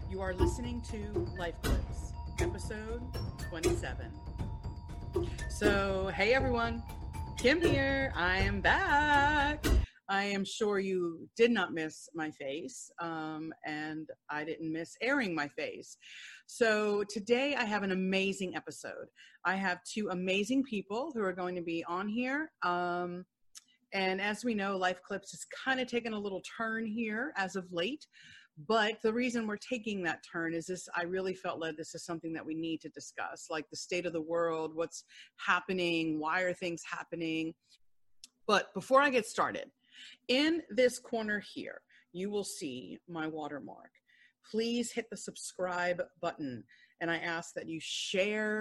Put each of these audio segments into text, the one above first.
You are listening to Life Clips, episode 27. So, hey everyone, Kim here. I am back. I am sure you did not miss my face, and I didn't miss airing my face. So today I have an amazing episode. I have two amazing people who are going to be on here. And as we know, Life Clips has kind of taken a little turn here as of late. But the reason we're taking that turn is this: I really felt like this is something that we need to discuss, like the state of the world, what's happening, why are things happening. But before I get started, in this corner here, you will see my watermark. Please hit the subscribe button. And I ask that you share,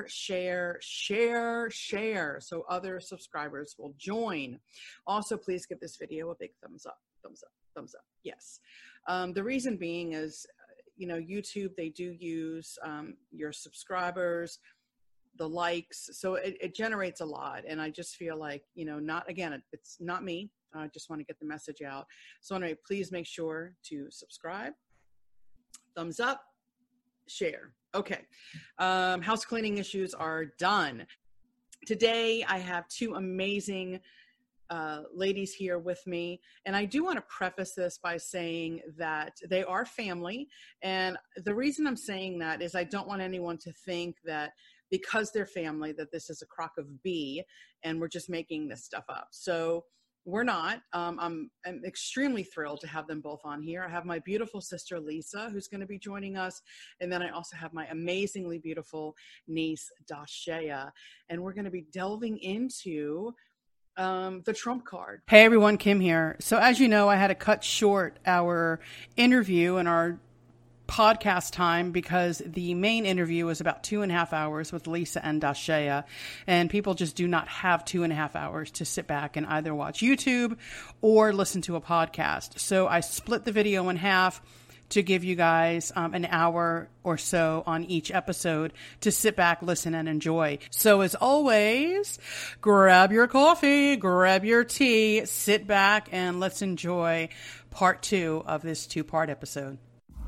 so other subscribers will join. Also, please give this video a big thumbs up. Yes. The reason being is, YouTube, they do use your subscribers, the likes. So it generates a lot. And I just feel like, it's not me. I just want to get the message out. So anyway, please make sure to subscribe, thumbs up, share. Okay. House cleaning issues are done. Today, I have two amazing ladies here with me. And I do want to preface this by saying that they are family. And the reason I'm saying that is I don't want anyone to think that because they're family, that this is a crock of bee and we're just making this stuff up. So we're not. I'm extremely thrilled to have them both on here. I have my beautiful sister, Lisa, who's going to be joining us. And then I also have my amazingly beautiful niece, Dashea. And we're going to be delving into the Trump card. Hey everyone, Kim here. So as you know, I had to cut short our interview and our podcast time because the main interview was about 2.5 hours with Lisa and Dashea, and people just do not have 2.5 hours to sit back and either watch YouTube or listen to a podcast. So I split the video in half to give you guys an hour or so on each episode to sit back, listen, and enjoy. So as always, grab your coffee, grab your tea, sit back, and let's enjoy part 2 of this 2-part episode.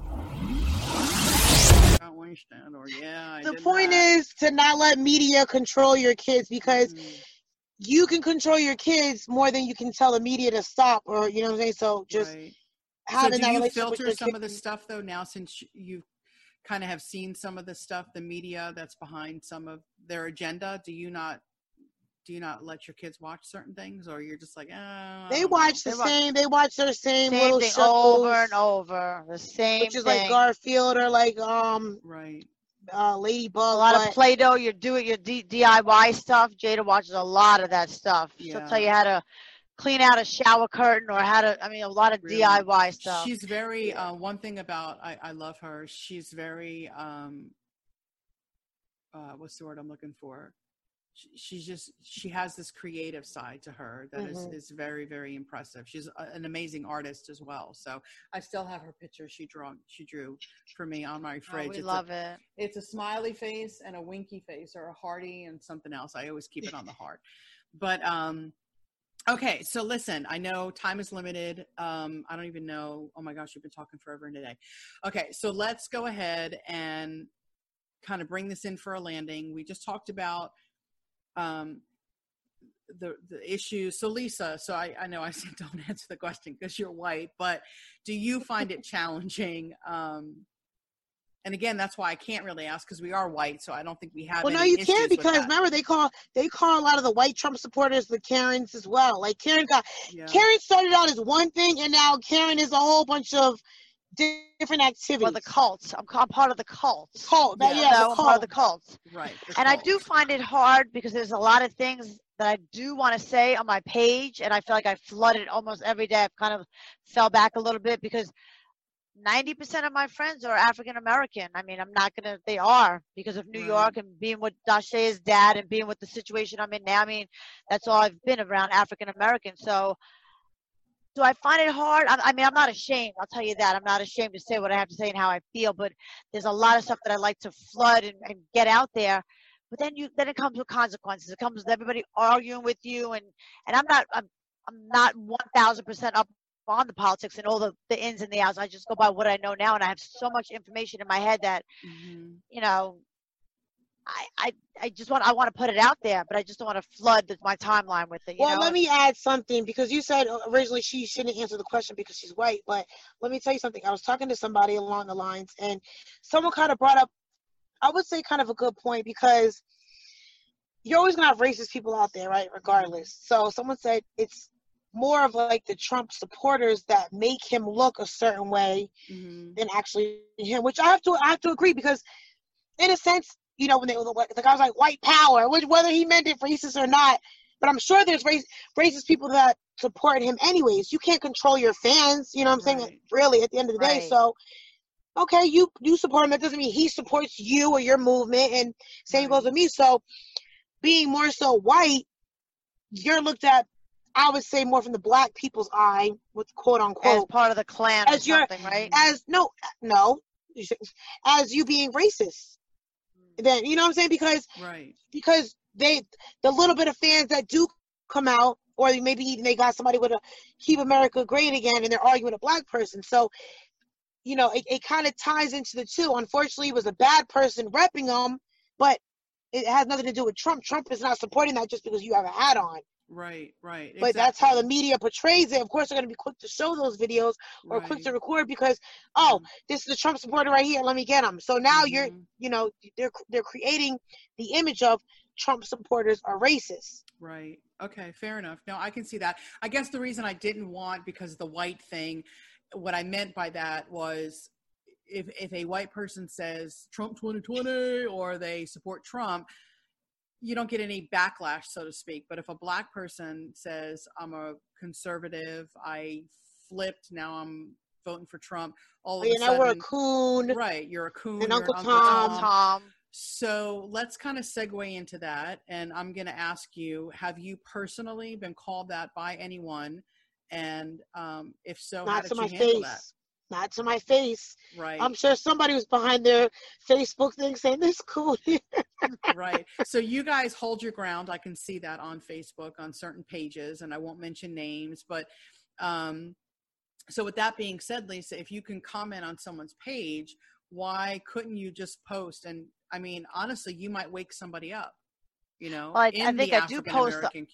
The point is to not let media control your kids, because you can control your kids more than you can tell the media to stop, or you know what I'm saying. So just having that relationship. So do you filter some of the stuff though now, since you kind of have seen some of the stuff, the media that's behind some of their agenda? Do you not let your kids watch certain things, or you're just like, they watch the same. They watch their same little thing shows over and over, the same, which is thing. Like Garfield or like Ladybug. A lot of Play-Doh. You're doing your DIY stuff. Jada watches a lot of that stuff. She'll tell you how to clean out a shower curtain, or how to. A lot of DIY stuff. She's very. One thing about I love her. She's very. What's the word I'm looking for? She has this creative side to her that is very, very impressive. She's an amazing artist as well. So I still have her picture she drew for me on my fridge. We love it. It's a smiley face and a winky face, or a hearty and something else. I always keep it on the heart. But okay, so listen, I know time is limited. I don't even know. Oh my gosh, you've been talking forever and a day. Okay, so let's go ahead and kind of bring this in for a landing. We just talked about the issues. So Lisa, I know I said don't answer the question because you're white, but do you find it challenging? And again, that's why I can't really ask, because we are white, so I don't think we have. Well, no, you can't, because remember they call a lot of the white Trump supporters the Karens as well. Like Karen started out as one thing, and now Karen is a whole bunch of different activities. Well, the cults. I'm part of the cults. I'm part of the cults. Right. And I do find it hard because there's a lot of things that I do want to say on my page, and I feel like I flooded almost every day. I've kind of fell back a little bit because 90% of my friends are African American. They are, because of New York and being with Dashea's dad and being with the situation I'm in now. That's all I've been around, African American. So do I find it hard? I'm not ashamed. I'll tell you that. I'm not ashamed to say what I have to say and how I feel, but there's a lot of stuff that I like to flood and get out there. But then it comes with consequences. It comes with everybody arguing with you, and I'm not 1,000% up on the politics and all the ins and the outs. I just go by what I know now, and I have so much information in my head that, you know, I want to put it out there, but I just don't want to flood my timeline with it. Well, let me add something, because you said originally she shouldn't answer the question because she's white, but let me tell you something. I was talking to somebody along the lines, and someone kind of brought up, I would say, kind of a good point, because you're always gonna have racist people out there, right? Regardless. So someone said it's more of like the Trump supporters that make him look a certain way than actually him, which I have to agree, because in a sense, you know, when the guy was like white power, whether he meant it racist or not, but I'm sure there's racist people that support him anyways. You can't control your fans, you know what I'm saying? Really, at the end of the day. So, okay, you support him. That doesn't mean he supports you or your movement, and same goes with me. So, being more so white, you're looked at, I would say, more from the black people's eye, with quote unquote, as part of the Klan or something, right? As you being racist. Then, you know what I'm saying? Because the little bit of fans that do come out, or maybe even they got somebody with a Keep America Great Again, and they're arguing with a black person. So, you know, it kind of ties into the two. Unfortunately, it was a bad person repping them, but it has nothing to do with Trump. Trump is not supporting that just because you have a hat on. Right. But that's how the media portrays it. Of course, they're going to be quick to show those videos or quick to record because, this is a Trump supporter right here. Let me get him. So now they're creating the image of Trump supporters are racist. Right. Okay. Fair enough. No, I can see that. I guess the reason I didn't want, because of the white thing, what I meant by that was if a white person says Trump 2020 or they support Trump, you don't get any backlash, so to speak. But if a black person says, I'm a conservative, I flipped, now I'm voting for Trump, all of a sudden, we're a coon. Right, you're a coon. And Uncle Tom. So let's kind of segue into that. And I'm going to ask you, have you personally been called that by anyone? And if so, how did you handle that? Not to my face. Right. I'm sure somebody was behind their Facebook thing saying this cool here. Right. So you guys hold your ground. I can see that on Facebook on certain pages, and I won't mention names, but so with that being said, Lisa, if you can comment on someone's page, why couldn't you just post? And I mean, honestly, you might wake somebody up, you know, I think I do post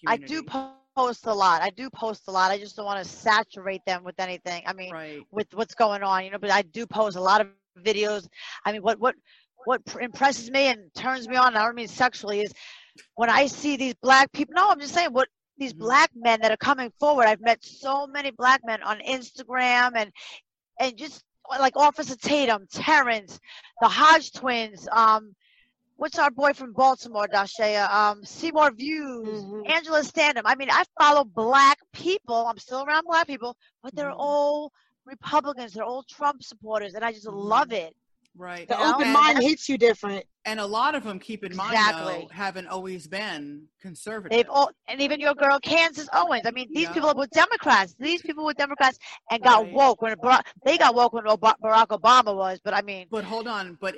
a lot. I just don't want to saturate them with anything. I mean, with what's going on, you know, but I do post a lot of videos. I mean, what impresses me and turns me on, I don't mean sexually, is when I see these black people. No, I'm just saying what these black men that are coming forward. I've met so many black men on Instagram and just like Officer Tatum, Terrence, the Hodge twins, what's our boy from Baltimore, Dashea? Seymour Views, Angela Stanham. I mean, I follow black people. I'm still around black people, but they're all Republicans. They're all Trump supporters, and I just love it. Right. The open mind hits you different. And a lot of them, keep in mind, though, haven't always been conservative. And even your girl, Candace Owens. I mean, these people were Democrats. These people were Democrats and got woke when they got woke when Barack Obama was. But I mean. But hold on. But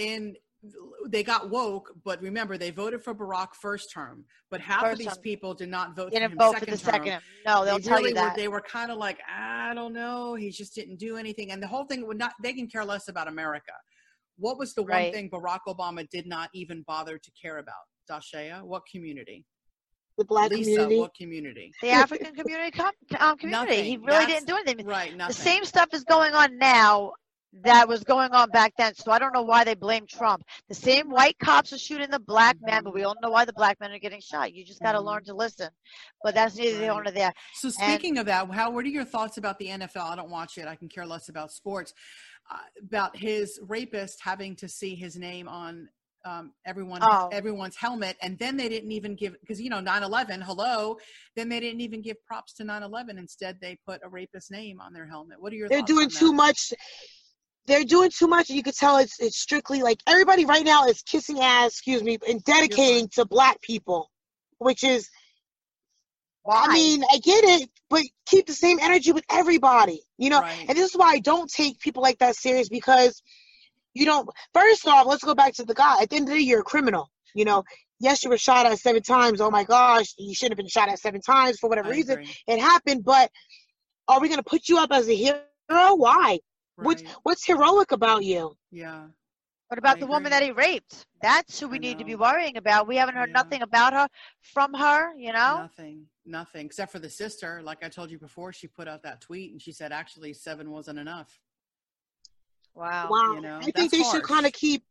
they got woke, but remember, they voted for Barack first term, but half of these people did not vote for him second term. No, they'll tell you that. They were kind of like, I don't know, he just didn't do anything. And the whole thing they can care less about America. What was the one thing Barack Obama did not even bother to care about? Dashea, what community? The black community. What community? The African community. Nothing. He really didn't do anything. Right, nothing. The same stuff is going on now that was going on back then. So I don't know why they blame Trump. The same white cops are shooting the black men, but we all know why the black men are getting shot. You just got to learn to listen. But that's neither here nor there. So speaking of that, what are your thoughts about the NFL? I don't watch it. I can care less about sports. About his rapist having to see his name on everyone's helmet, and then they didn't even give, because 9/11, then they didn't even give props to 9/11. Instead, they put a rapist name on their helmet. What are your thoughts? They're doing too much. They're doing too much, and you could tell it's strictly like everybody right now is kissing ass, and dedicating to black people, which is, why? I mean, I get it, but keep the same energy with everybody, And this is why I don't take people like that serious, because you don't. First off, let's go back to the guy. At the end of the day, you're a criminal. Yes, you were shot at 7 times. Oh my gosh, you shouldn't have been shot at 7 times for whatever reason. It happened, but Are we going to put you up as a hero? Why? Right. What's heroic about you? Yeah. What about the woman that he raped? That's who we need to be worrying about. We haven't heard nothing about her, from her, you know? Nothing, except for the sister. Like I told you before, she put out that tweet and she said, actually, 7 wasn't enough. Wow. You know, I think they harsh. should kind of keep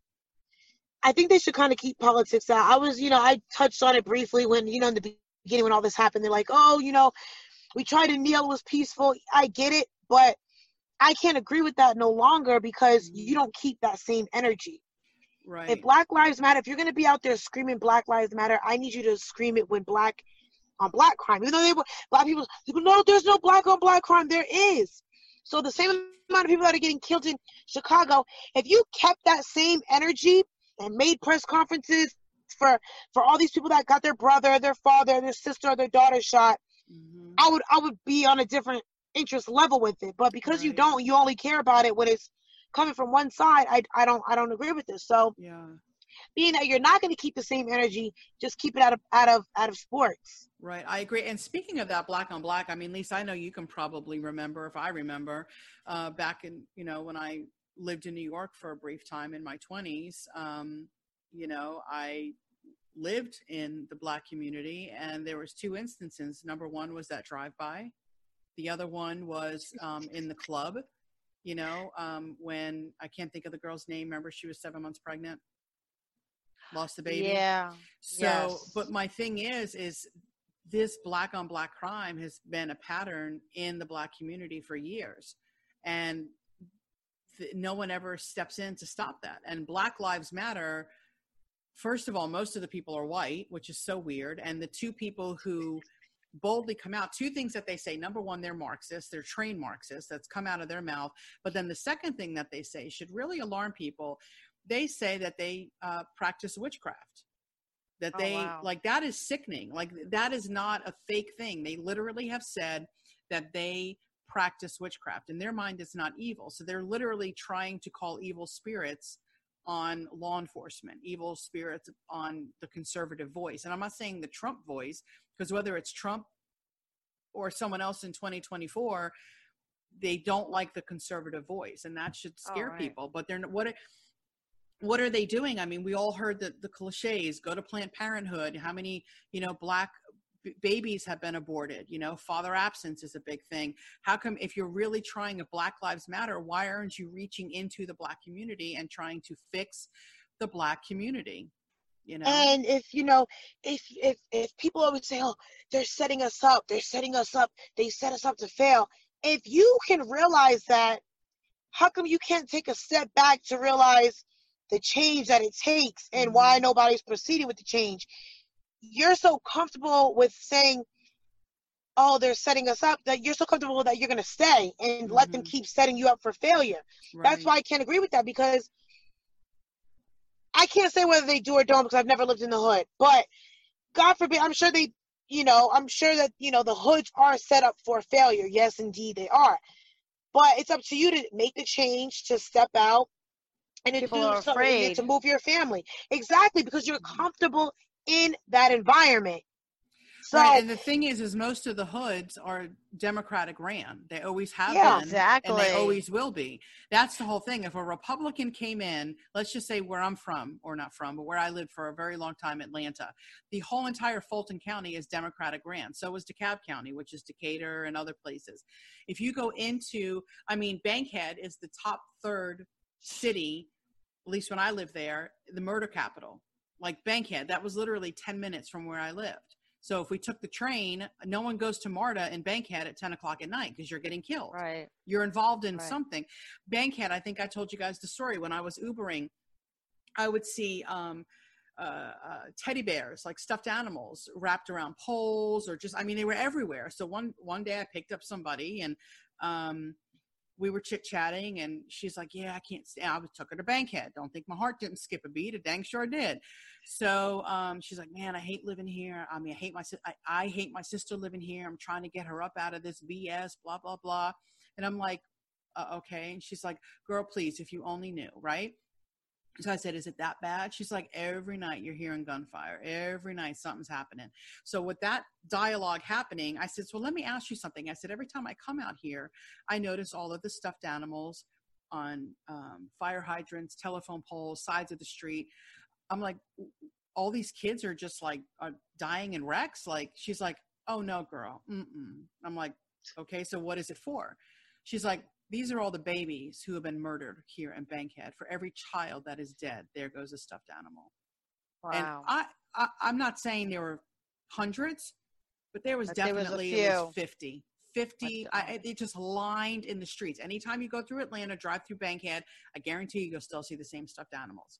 politics out. I was, I touched on it briefly when, in the beginning when all this happened. They're like, oh, we tried to kneel, it was peaceful. I get it, but I can't agree with that no longer because you don't keep that same energy. Right. If Black Lives Matter, if you're going to be out there screaming Black Lives Matter, I need you to scream it when black on black crime. Even though black people, no, there's no black on black crime. There is. So the same amount of people that are getting killed in Chicago, if you kept that same energy and made press conferences for all these people that got their brother, their father, their sister, or their daughter shot, I would be on a different interest level with it. But because you don't, you only care about it when it's coming from one side. I don't agree with this. So being that you're not going to keep the same energy, just keep it out of sports. Right, I agree. And speaking of that black on black, I mean, Lisa, I know you can probably remember, if I remember, back in, when I lived in New York for a brief time in my 20s, I lived in the black community, and there was 2 instances. Number one was that drive-by. The other one was in the club, when I can't think of the girl's name. Remember, she was 7 months pregnant, lost the baby. Yeah. So, but my thing is this black on black crime has been a pattern in the black community for years, and no one ever steps in to stop that. And Black Lives Matter, first of all, most of the people are white, which is so weird. And the 2 people who boldly come out, 2 things that they say. Number one, they're Marxists. They're trained Marxists. That's come out of their mouth. But then the second thing that they say should really alarm people. They say that they practice witchcraft. That they like, that is sickening. Like, that is not a fake thing. They literally have said that they practice witchcraft. In their mind, it's not evil. So they're literally trying to call evil spirits on law enforcement, evil spirits on the conservative voice. And I'm not saying the Trump voice, because whether it's Trump or someone else in 2024, they don't like the conservative voice, and that should scare people. But they're what are they doing? I mean, we all heard the cliches, go to Planned Parenthood. How many, black babies have been aborted? Father absence is a big thing. How come, if you're really trying to Black Lives Matter, why aren't you reaching into the black community and trying to fix the black community? And if people always say, oh, they're setting us up, they set us up to fail. If you can realize that, how come you can't take a step back to realize the change that it takes and why nobody's proceeding with the change? You're so comfortable with saying, oh, they're setting us up, that you're so comfortable that you're going to stay and let them keep setting you up for failure. That's why I can't agree with that, because I can't say whether they do or don't, because I've never lived in the hood. But God forbid, I'm sure that the hoods are set up for failure. Yes, indeed they are. But it's up to you to make the change, to step out, and to move your family. Exactly, because you're comfortable in that environment. So, right, and the thing is most of the hoods are Democratic ran. They always have been, exactly, and they always will be. That's the whole thing. If a Republican came in, let's just say where I'm from, or not from, but where I lived for a very long time, Atlanta, the whole entire Fulton County is Democratic ran. So is DeKalb County, which is Decatur and other places. If you go into, Bankhead is the top 3rd city, at least when I lived there, the murder capital. Like Bankhead, that was literally 10 minutes from where I lived. So if we took the train, no one goes to MARTA in Bankhead at 10 o'clock at night because you're getting killed. Right. You're involved in something. Bankhead, I think I told you guys the story. When I was Ubering, I would see teddy bears, like stuffed animals, wrapped around poles, or just, they were everywhere. So one day I picked up somebody, and we were chit-chatting, and she's like, yeah, I can't stay. I took her to Bankhead. Don't think my heart didn't skip a beat. It dang sure did. So she's like, man, I hate living here. I hate my sister living here. I'm trying to get her up out of this BS, blah, blah, blah. And I'm like, okay. And she's like, girl, please, if you only knew, right? So I said, is it that bad? She's like, every night you're hearing gunfire. Every night something's happening. So with that dialogue happening, I said, so let me ask you something. I said, every time I come out here, I notice all of the stuffed animals on fire hydrants, telephone poles, sides of the street. I'm like, all these kids are just like dying in wrecks. Like, she's like, oh no, girl. I'm like, okay, so what is it for? She's like, these are all the babies who have been murdered here in Bankhead. For every child that is dead, there goes a stuffed animal. Wow. And I'm not saying there were hundreds, but there was definitely at least 50. 50, they just lined in the streets. Anytime you go through Atlanta, drive through Bankhead, I guarantee you'll still see the same stuffed animals.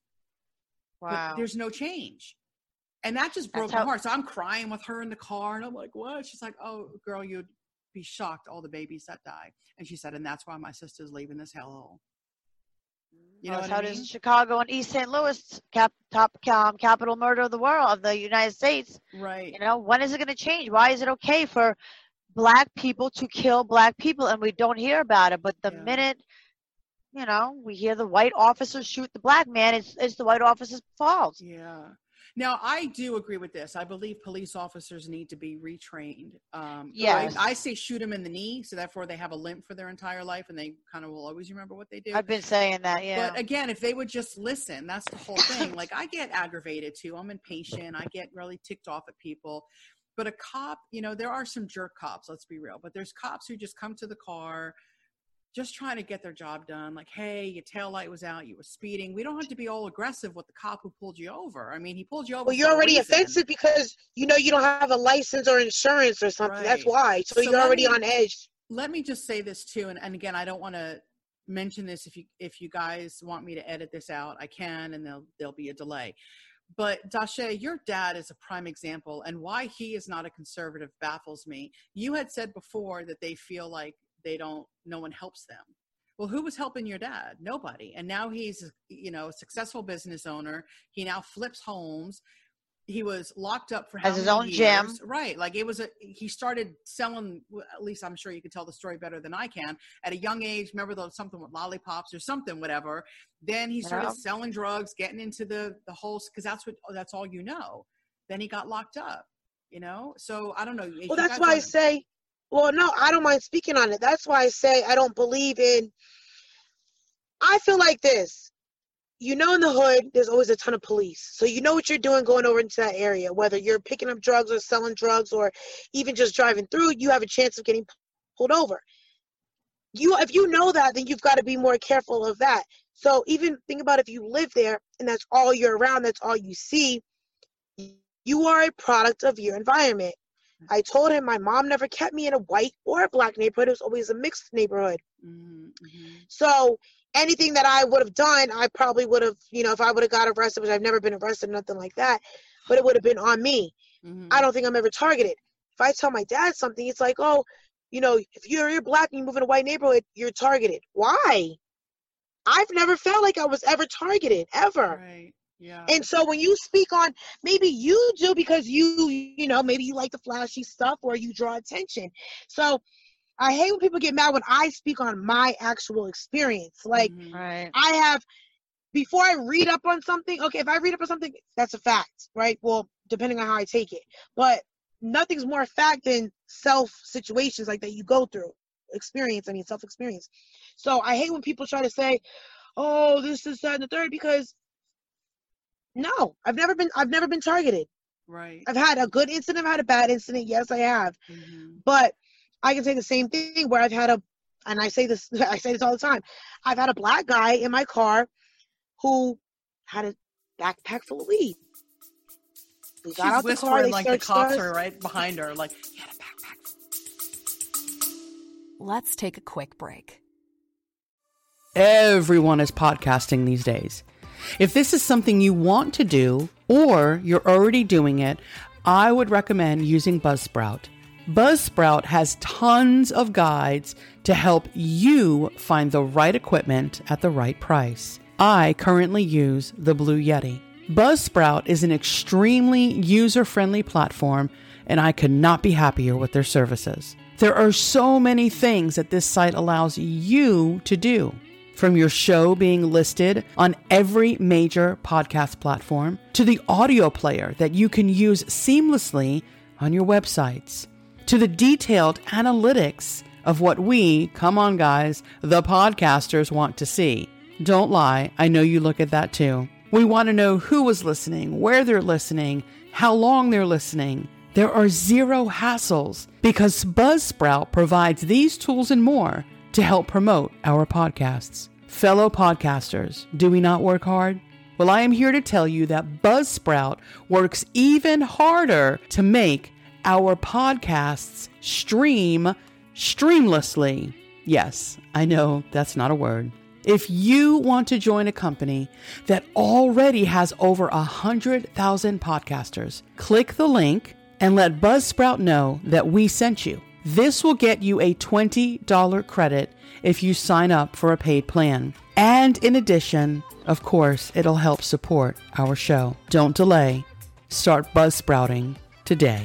Wow. But there's no change. And that just broke my heart. So I'm crying with her in the car, and I'm like, what? She's like, oh, girl, you'd be shocked, all the babies that die. And she said, and that's why my sister's leaving this hellhole. You know what I mean? Does Chicago and East St. Louis, top capital murder of the world, of the United States. Right. You know, when is it going to change? Why is it okay for Black people to kill Black people and we don't hear about it? But the minute, you know, we hear the white officers shoot the Black man, it's the white officer's fault. Yeah. Now, I do agree with this. I believe police officers need to be retrained. Yes. I say shoot them in the knee, so therefore they have a limp for their entire life, and they kind of will always remember what they do. I've been saying that, yeah. But again, if they would just listen, that's the whole thing. Like, I get aggravated too. I'm impatient. I get really ticked off at people. But a cop, you know, there are some jerk cops, let's be real. But there's cops who just come to the car, just trying to get their job done. Like, hey, your tail light was out, you were speeding. We don't have to be all aggressive with the cop who pulled you over. I mean, he pulled you over. Well, you're already offensive because you know you don't have a license or insurance or something. Right. That's why. So you're already on edge. Let me just say this too, and again, I don't want to mention this. If you guys want me to edit this out, I can, and there'll be a delay. But Dashe, your dad is a prime example, and why he is not a conservative baffles me. You had said before that they feel like no one helps them. Well, who was helping your dad? Nobody. And now he's, you know, a successful business owner. He now flips homes. He was locked up for has his own gym. Right. Like he started selling, at least I'm sure you can tell the story better than I can, at a young age. Remember something with lollipops or something, whatever. Then he started selling drugs, getting into the whole, because that's all you know. Then he got locked up, you know? So I don't know. Well, that's why I say, well, no, I don't mind speaking on it. That's why I say I don't believe in, I feel like this. You know, in the hood, there's always a ton of police. So you know what you're doing going over into that area, whether you're picking up drugs or selling drugs or even just driving through, you have a chance of getting pulled over. If you know that, then you've got to be more careful of that. So even think about if you live there and that's all you're around, that's all you see, you are a product of your environment. I told him my mom never kept me in a white or a Black neighborhood. It was always a mixed neighborhood. Mm-hmm. So anything that I would have done, I probably would have, you know, if I would have got arrested, which I've never been arrested, nothing like that, but it would have been on me. Mm-hmm. I don't think I'm ever targeted. If I tell my dad something, it's like, oh, you know, if you're Black and you move in a white neighborhood, you're targeted. Why? I've never felt like I was ever targeted, ever. Right. Yeah. And so when you speak on, maybe you do because you know, maybe you like the flashy stuff or you draw attention. So I hate when people get mad when I speak on my actual experience. Like, right. I have, before I read up on something, okay, if I read up on something, that's a fact, right? Well, depending on how I take it. But nothing's more fact than self-situations like that you go through. Self-experience. So I hate when people try to say, oh, this is that and the third, because no, I've never been targeted. Right. I've had a good incident, I've had a bad incident. Yes, I have. Mm-hmm. But I can say the same thing where I've had and I say this all the time. I've had a Black guy in my car who had a backpack full of weed. We got out the car, like the cops are right behind her, like, he had a backpack. Let's take a quick break. Everyone is podcasting these days. If this is something you want to do, or you're already doing it, I would recommend using Buzzsprout. Buzzsprout has tons of guides to help you find the right equipment at the right price. I currently use the Blue Yeti. Buzzsprout is an extremely user-friendly platform, and I could not be happier with their services. There are so many things that this site allows you to do. From your show being listed on every major podcast platform to the audio player that you can use seamlessly on your websites, to the detailed analytics of what we, come on guys, the podcasters want to see. Don't lie, I know you look at that too. We want to know who is listening, where they're listening, how long they're listening. There are zero hassles because Buzzsprout provides these tools and more to help promote our podcasts. Fellow podcasters, do we not work hard? Well, I am here to tell you that Buzzsprout works even harder to make our podcasts stream streamlessly. Yes, I know that's not a word. If you want to join a company that already has over 100,000 podcasters, click the link and let Buzzsprout know that we sent you. This will get you a $20 credit if you sign up for a paid plan. And in addition, of course, it'll help support our show. Don't delay. Start Buzzsprouting today.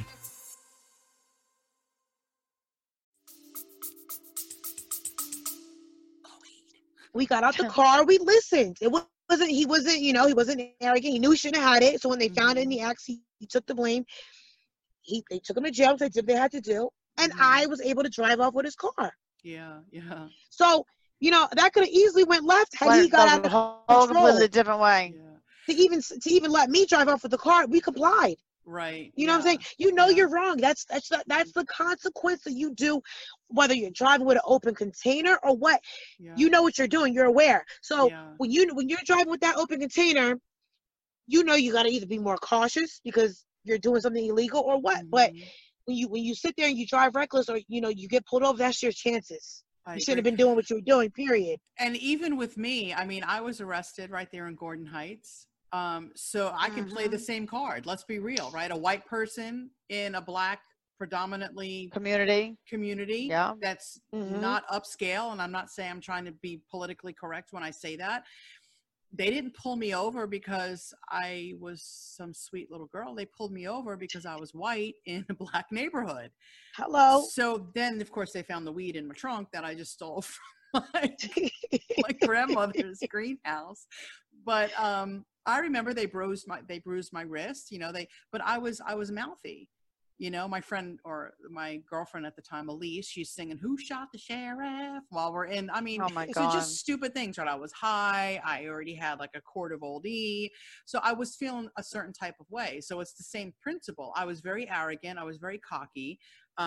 We got out the car. We listened. He wasn't arrogant. He knew he shouldn't have had it. So when they found it in the axe, he took the blame. They took him to jail. They did what they had to do. And I was able to drive off with his car. Yeah. So, that could have easily went left had he got out of control. A different way. Yeah. To even let me drive off with the car, we complied. Right. You know what I'm saying? You're wrong. That's the consequence that you do, whether you're driving with an open container or what. Yeah. You know what you're doing. You're aware. So when you're driving with that open container, you got to either be more cautious because you're doing something illegal or what. Mm-hmm. But when you sit there and you drive reckless or you get pulled over, that's your chances. You shouldn't have been doing what you were doing, period. And even with me, I mean, I was arrested right there in Gordon Heights. So I can play the same card. Let's be real, right? A white person in a black predominantly community that's not upscale. And I'm not saying I'm trying to be politically correct when I say that. They didn't pull me over because I was some sweet little girl. They pulled me over because I was white in a black neighborhood. Hello. So then, of course, they found the weed in my trunk that I just stole from my grandmother's greenhouse. But I remember they bruised my wrist. But I was mouthy. My friend or my girlfriend at the time, Elise, she's singing "Who Shot the Sheriff" while we're in. I mean, oh my God. So just stupid things, right? I was high. I already had like a quart of Old E. So I was feeling a certain type of way. So it's the same principle. I was very arrogant. I was very cocky.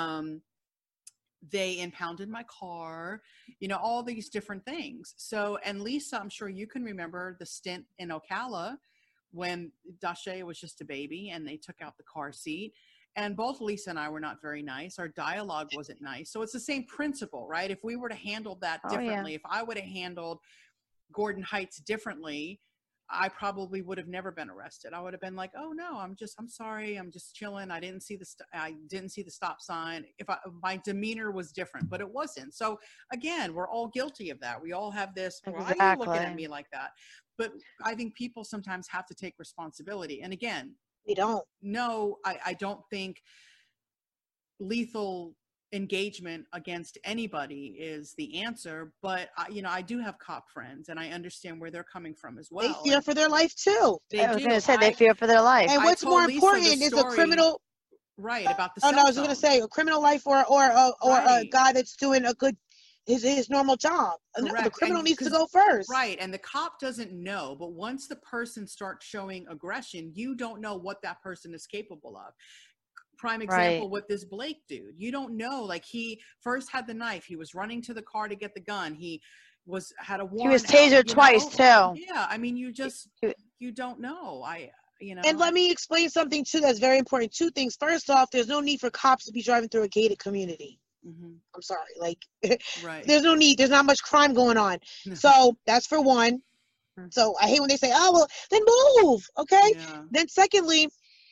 They impounded my car, all these different things. So, and Lisa, I'm sure you can remember the stint in Ocala when Dashe was just a baby and they took out the car seat. And both Lisa and I were not very nice. Our dialogue wasn't nice. So it's the same principle, right? If we were to handle that differently, if I would have handled Gordon Heights differently, I probably would have never been arrested. I would have been like, "Oh no, I'm sorry. I'm just chilling. I didn't see the stop sign." If my demeanor was different, but it wasn't. So again, we're all guilty of that. We all have this, why are you looking at me like that? But I think people sometimes have to take responsibility. And again, we don't. No, I don't think lethal engagement against anybody is the answer, but I do have cop friends and I understand where they're coming from as well. They fear for their life too. I was going to say they fear for their life. And what's more important is a criminal, right? About the I was going to say a criminal life or a guy that's doing a good his normal job. Correct. The criminal needs to go first. Right. And the cop doesn't know, but once the person starts showing aggression, you don't know what that person is capable of. Prime example with this Blake dude. You don't know, like he first had the knife. He was running to the car to get the gun. He had a warrant. He was tasered twice too. Yeah. I mean, you don't know. And let me explain something too that's very important. Two things. First off, there's no need for cops to be driving through a gated community. Mm-hmm. I'm sorry. There's no need. There's not much crime going on. No. So that's for one. So I hate when they say, "Oh, well, then move." Okay. Yeah. Then secondly,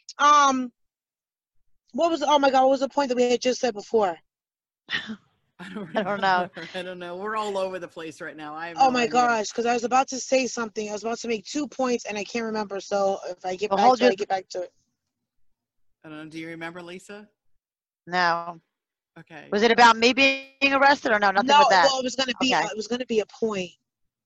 what was the point that we had just said before? I don't know. I don't know. We're all over the place right now. Gosh, because I was about to say something. I was about to make 2 points and I can't remember. So if I get I get back to it. I don't know. Do you remember, Lisa? No. Okay. Was it about me being arrested or no? Nothing with that. Well, it was gonna be. It was gonna be a point.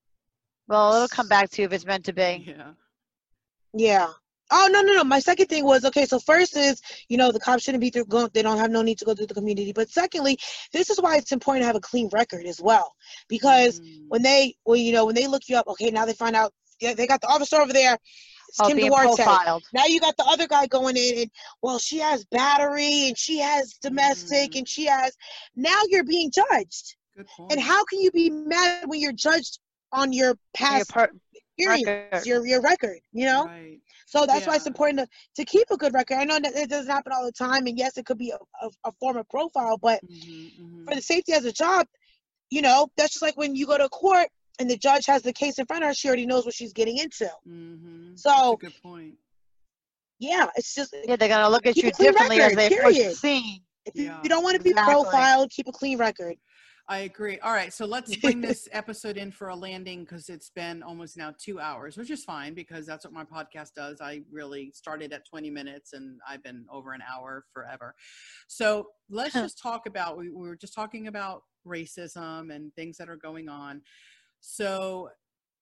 Well, it'll come back to you if it's meant to be. Yeah. Yeah. Oh, no. My second thing was, okay, so first is, the cops shouldn't be they don't have no need to go through the community. But secondly, this is why it's important to have a clean record as well. Because when they look you up, okay, now they find out, yeah, they got the officer over there, it's Kim Duarte. Profiled. Now you got the other guy going in and, well, she has battery and she has domestic and she has, now you're being judged. Good point. And how can you be mad when you're judged on your past experience, your record, Right. So that's why it's important to keep a good record. I know that it doesn't happen all the time, and yes, it could be a form of profile, but for the safety as a job, that's just like when you go to court and the judge has the case in front of her, she already knows what she's getting into. So that's a good point. Yeah, it's just they're gonna look at you differently as they first see. If you don't want to be profiled, keep a clean record. I agree. All right, so let's bring this episode in for a landing because it's been almost now 2 hours, which is fine because that's what my podcast does. I really started at 20 minutes and I've been over an hour forever. So let's just talk about, we were just talking about racism and things that are going on. So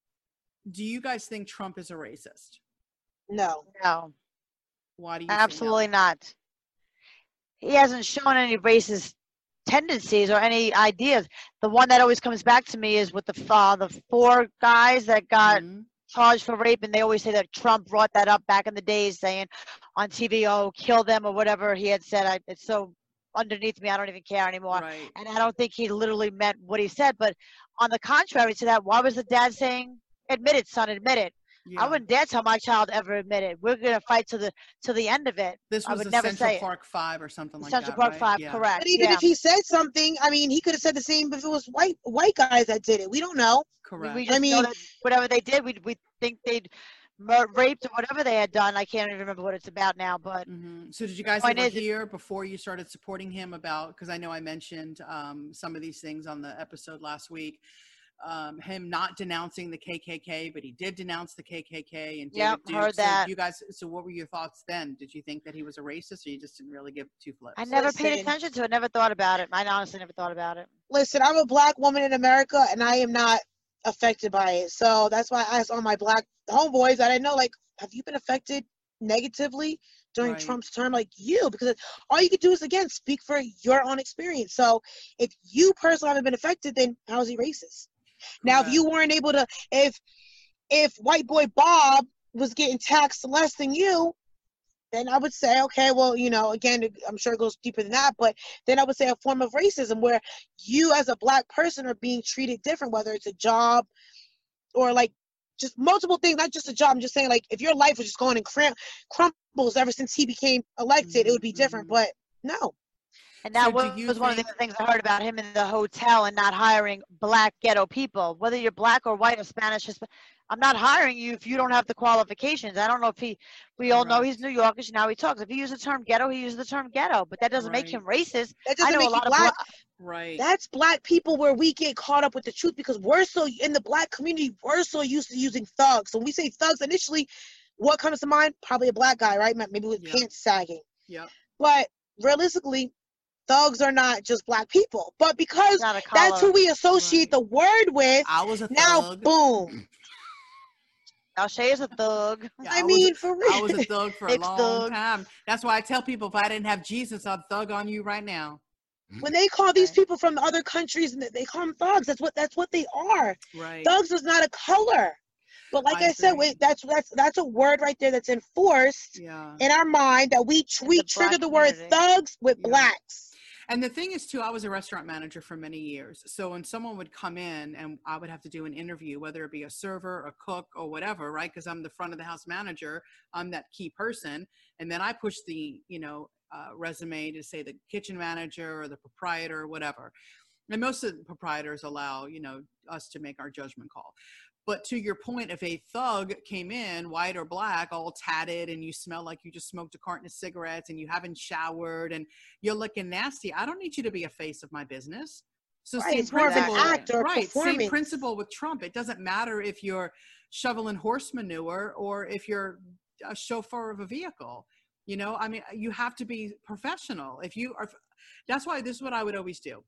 do you guys think Trump is a racist? No. Why do you Absolutely say no? not. He hasn't shown any racist tendencies or any ideas. The one that always comes back to me is with the 4 guys that got charged for rape, and they always say that Trump brought that up back in the days, saying on TV, "Oh, kill them," or whatever he had said. It's so underneath me, I don't even care anymore. Right. And I don't think he literally meant what he said. But on the contrary to that, why was the dad saying, "Admit it, son, admit it"? Yeah. I wouldn't dare tell my child ever admit it. We're gonna fight to the end of it. This was Central Park 5 or something like Central that. Park 5, yeah. correct. But even if he said something, I mean, he could have said the same if it was white guys that did it. We don't know. Correct. We just know that whatever they did, we think they'd raped or whatever they had done. I can't even remember what it's about now. But so did you guys ever hear before you started supporting him about? Because I know I mentioned some of these things on the episode last week. Him not denouncing the KKK, but he did denounce the KKK and David Duke. Heard that. So what were your thoughts then? Did you think that he was a racist, or you just didn't really give 2 flips? I never paid attention to it. Never thought about it. I honestly never thought about it. Listen, I'm a Black woman in America, and I am not affected by it. So that's why I asked all my Black homeboys that I know, like, have you been affected negatively during Trump's term? Like, because all you could do is, again, speak for your own experience. So if you personally haven't been affected, then how is he racist? Now, if you weren't able to, if white boy Bob was getting taxed less than you, then I would say, okay, well, again, I'm sure it goes deeper than that, but then I would say a form of racism where you as a Black person are being treated different, whether it's a job or like just multiple things, not just a job. I'm just saying, like, if your life was just going in crumbles ever since he became elected, it would be different, but no. And that was one of the things I heard about him in the hotel and not hiring Black ghetto people. Whether you're Black or white or Spanish, I'm not hiring you if you don't have the qualifications. I don't know if we all know he's New Yorkish, now he talks. If he uses the term ghetto, he uses the term ghetto, but that doesn't make him racist. That doesn't make you Black. Right. That's Black people where we get caught up with the truth because we're so, in the Black community, we're so used to using thugs. When we say thugs, initially, what comes to mind? Probably a Black guy, right? Maybe with pants sagging. Yeah. But realistically, thugs are not just Black people, but because that's who we associate the word with. I was a now, thug. Boom. Shay is a thug. Yeah, I mean, for real. I was a thug for a long time. That's why I tell people if I didn't have Jesus, I'd thug on you right now. When they call these people from other countries, and they call them thugs, that's what they are. Right. Thugs is not a color. But like I said, that's a word right there that's enforced in our mind that we trigger the word thugs with Blacks. And the thing is, too, I was a restaurant manager for many years. So when someone would come in and I would have to do an interview, whether it be a server, a cook, or whatever, right? Because I'm the front of the house manager, I'm that key person. And then I push the, resume to say the kitchen manager or the proprietor or whatever. And most of the proprietors allow, us to make our judgment call. But to your point, if a thug came in, white or Black, all tatted, and you smell like you just smoked a carton of cigarettes and you haven't showered and you're looking nasty, I don't need you to be a face of my business. So same principle, same principle with Trump. It doesn't matter if you're shoveling horse manure or if you're a chauffeur of a vehicle. I mean, you have to be professional. That's why this is what I would always do.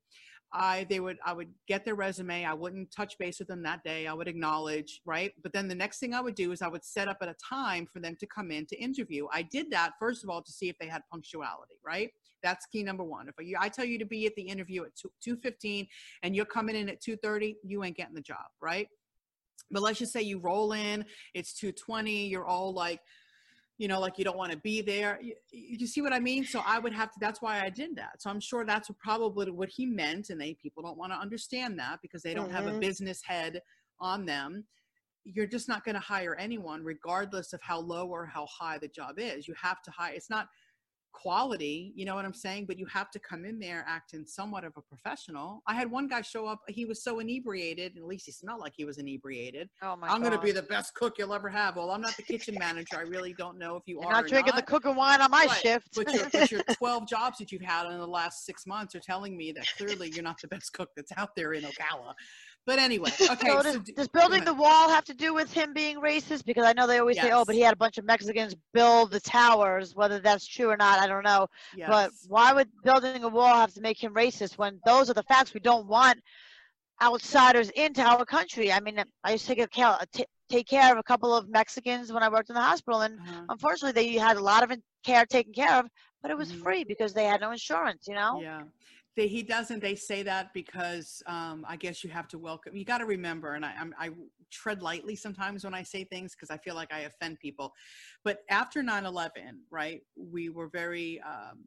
I would get their resume. I wouldn't touch base with them that day. I would acknowledge, right? But then the next thing I would do is I would set up at a time for them to come in to interview. I did that, first of all, to see if they had punctuality, right? That's key number one. If I tell you to be at the interview at 2:15 and you're coming in at 2:30, you ain't getting the job, right? But let's just say you roll in, it's 2:20, you're all like, you know, like you don't want to be there. You see what I mean? So I would have to, that's why I did that. So I'm sure that's probably what he meant. And people don't want to understand that because they don't have a business head on them. You're just not going to hire anyone regardless of how low or how high the job is. You have to hire. It's not quality, you know what I'm saying? But you have to come in there acting somewhat of a professional. I had one guy show up, he was so inebriated, at least he smelled like he was inebriated. Oh my I'm going to be the best cook you'll ever have. Well, I'm not the kitchen manager. I really don't know if you're not drinking the cooking wine on my shift. But your 12 jobs that you've had in the last 6 months are telling me that clearly you're not the best cook that's out there in Ocala. But anyway, okay. So does building the wall have to do with him being racist? Because I know they always say, oh, but he had a bunch of Mexicans build the towers. Whether that's true or not, I don't know. Yes. But why would building a wall have to make him racist when those are the facts? We don't want outsiders into our country. I mean, I used to take care of a couple of Mexicans when I worked in the hospital, and unfortunately they had a lot of care taken care of, but it was free because they had no insurance, you know? Yeah. They say that because I guess you have to welcome, you got to remember, and I tread lightly sometimes when I say things because I feel like I offend people, but after 9/11, right, we were very,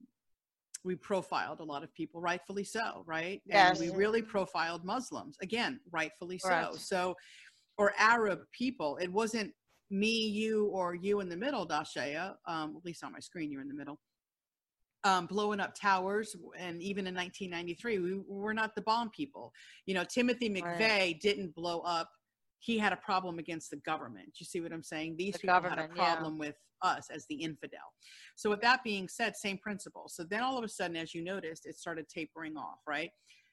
we profiled a lot of people, rightfully so, right? Yes. And we really profiled Muslims, again, rightfully Right. so, or Arab people. It wasn't me, you, or you in the middle, Dashea, at least on my screen, you're in the middle. Blowing up towers, and even in 1993, we were not the bomb people. You know, Timothy McVeigh didn't blow up. He had a problem against the government. You see what I'm saying? These people had a problem with us as the infidel. So with that being said, same principle. So then all of a sudden, as you noticed, it started tapering off, right?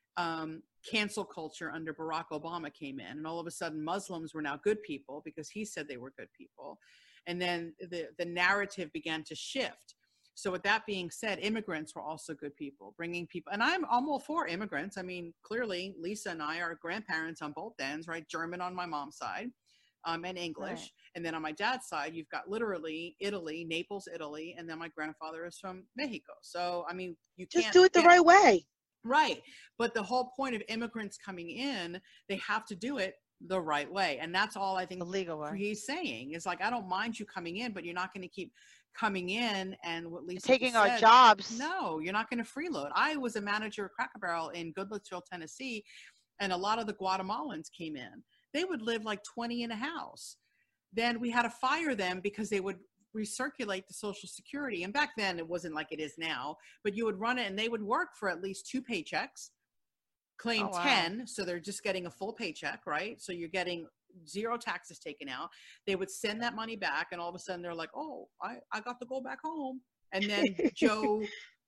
Cancel culture under Barack Obama came in, and all of a sudden Muslims were now good people because he said they were good people. And then the narrative began to shift. So with that being said, immigrants were also good people, bringing people, and I'm all for immigrants. I mean, clearly Lisa and I are grandparents on both ends, right? German on my mom's side, and English. Right. And then on my dad's side, you've got literally Italy, Naples, Italy. And then my grandfather is from Mexico. So, I mean, you can't just do it the right way. Right. But the whole point of immigrants coming in, they have to do it the right way. And that's all I think the legal way he's saying is like, I don't mind you coming in, but you're not going to keep coming in and what Lisa taking said, our jobs. No, you're not going to freeload. I was a manager at Cracker Barrel in Goodlettsville, Tennessee, and a lot of the Guatemalans came in. They would live like 20 in a house. Then we had to fire them because they would recirculate the Social Security. And back then it wasn't like it is now, but you would run it and they would work for at least 2 paychecks, claim 10. So they're just getting a full paycheck, right? So you're getting 0 taxes taken out. They would send that money back, and all of a sudden they're like, oh, I got to go back home. And then Joe,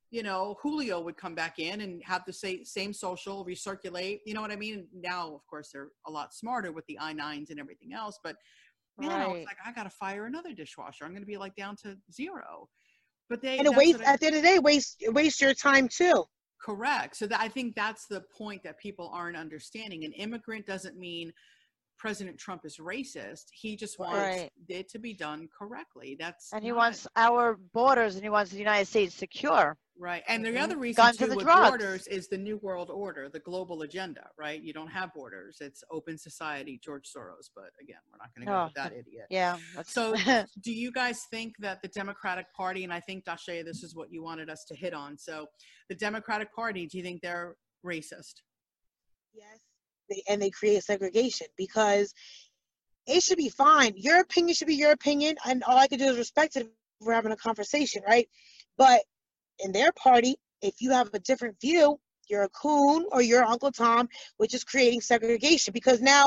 Julio would come back in and have the same social recirculate. You know what I mean? Now, of course, they're a lot smarter with the I-9s and everything else, but it's like, I got to fire another dishwasher. I'm going to be like down to 0. But at the end of the day, waste your time too. Correct. So I think that's the point that people aren't understanding. An immigrant doesn't mean President Trump is racist. He just wants it to be done correctly. He wants our borders, and he wants the United States secure. Right. And the other reason too with borders is the New World Order, the global agenda, right? You don't have borders. It's open society, George Soros. But again, we're not going to go with that idiot. Yeah. So do you guys think that the Democratic Party, and I think, Dashea, this is what you wanted us to hit on. So the Democratic Party, do you think they're racist? Yes. They create segregation because it should be fine. Your opinion should be your opinion, and all I can do is respect it if we're having a conversation, right? But in their party, if you have a different view, you're a coon or you're Uncle Tom, which is creating segregation. Because now,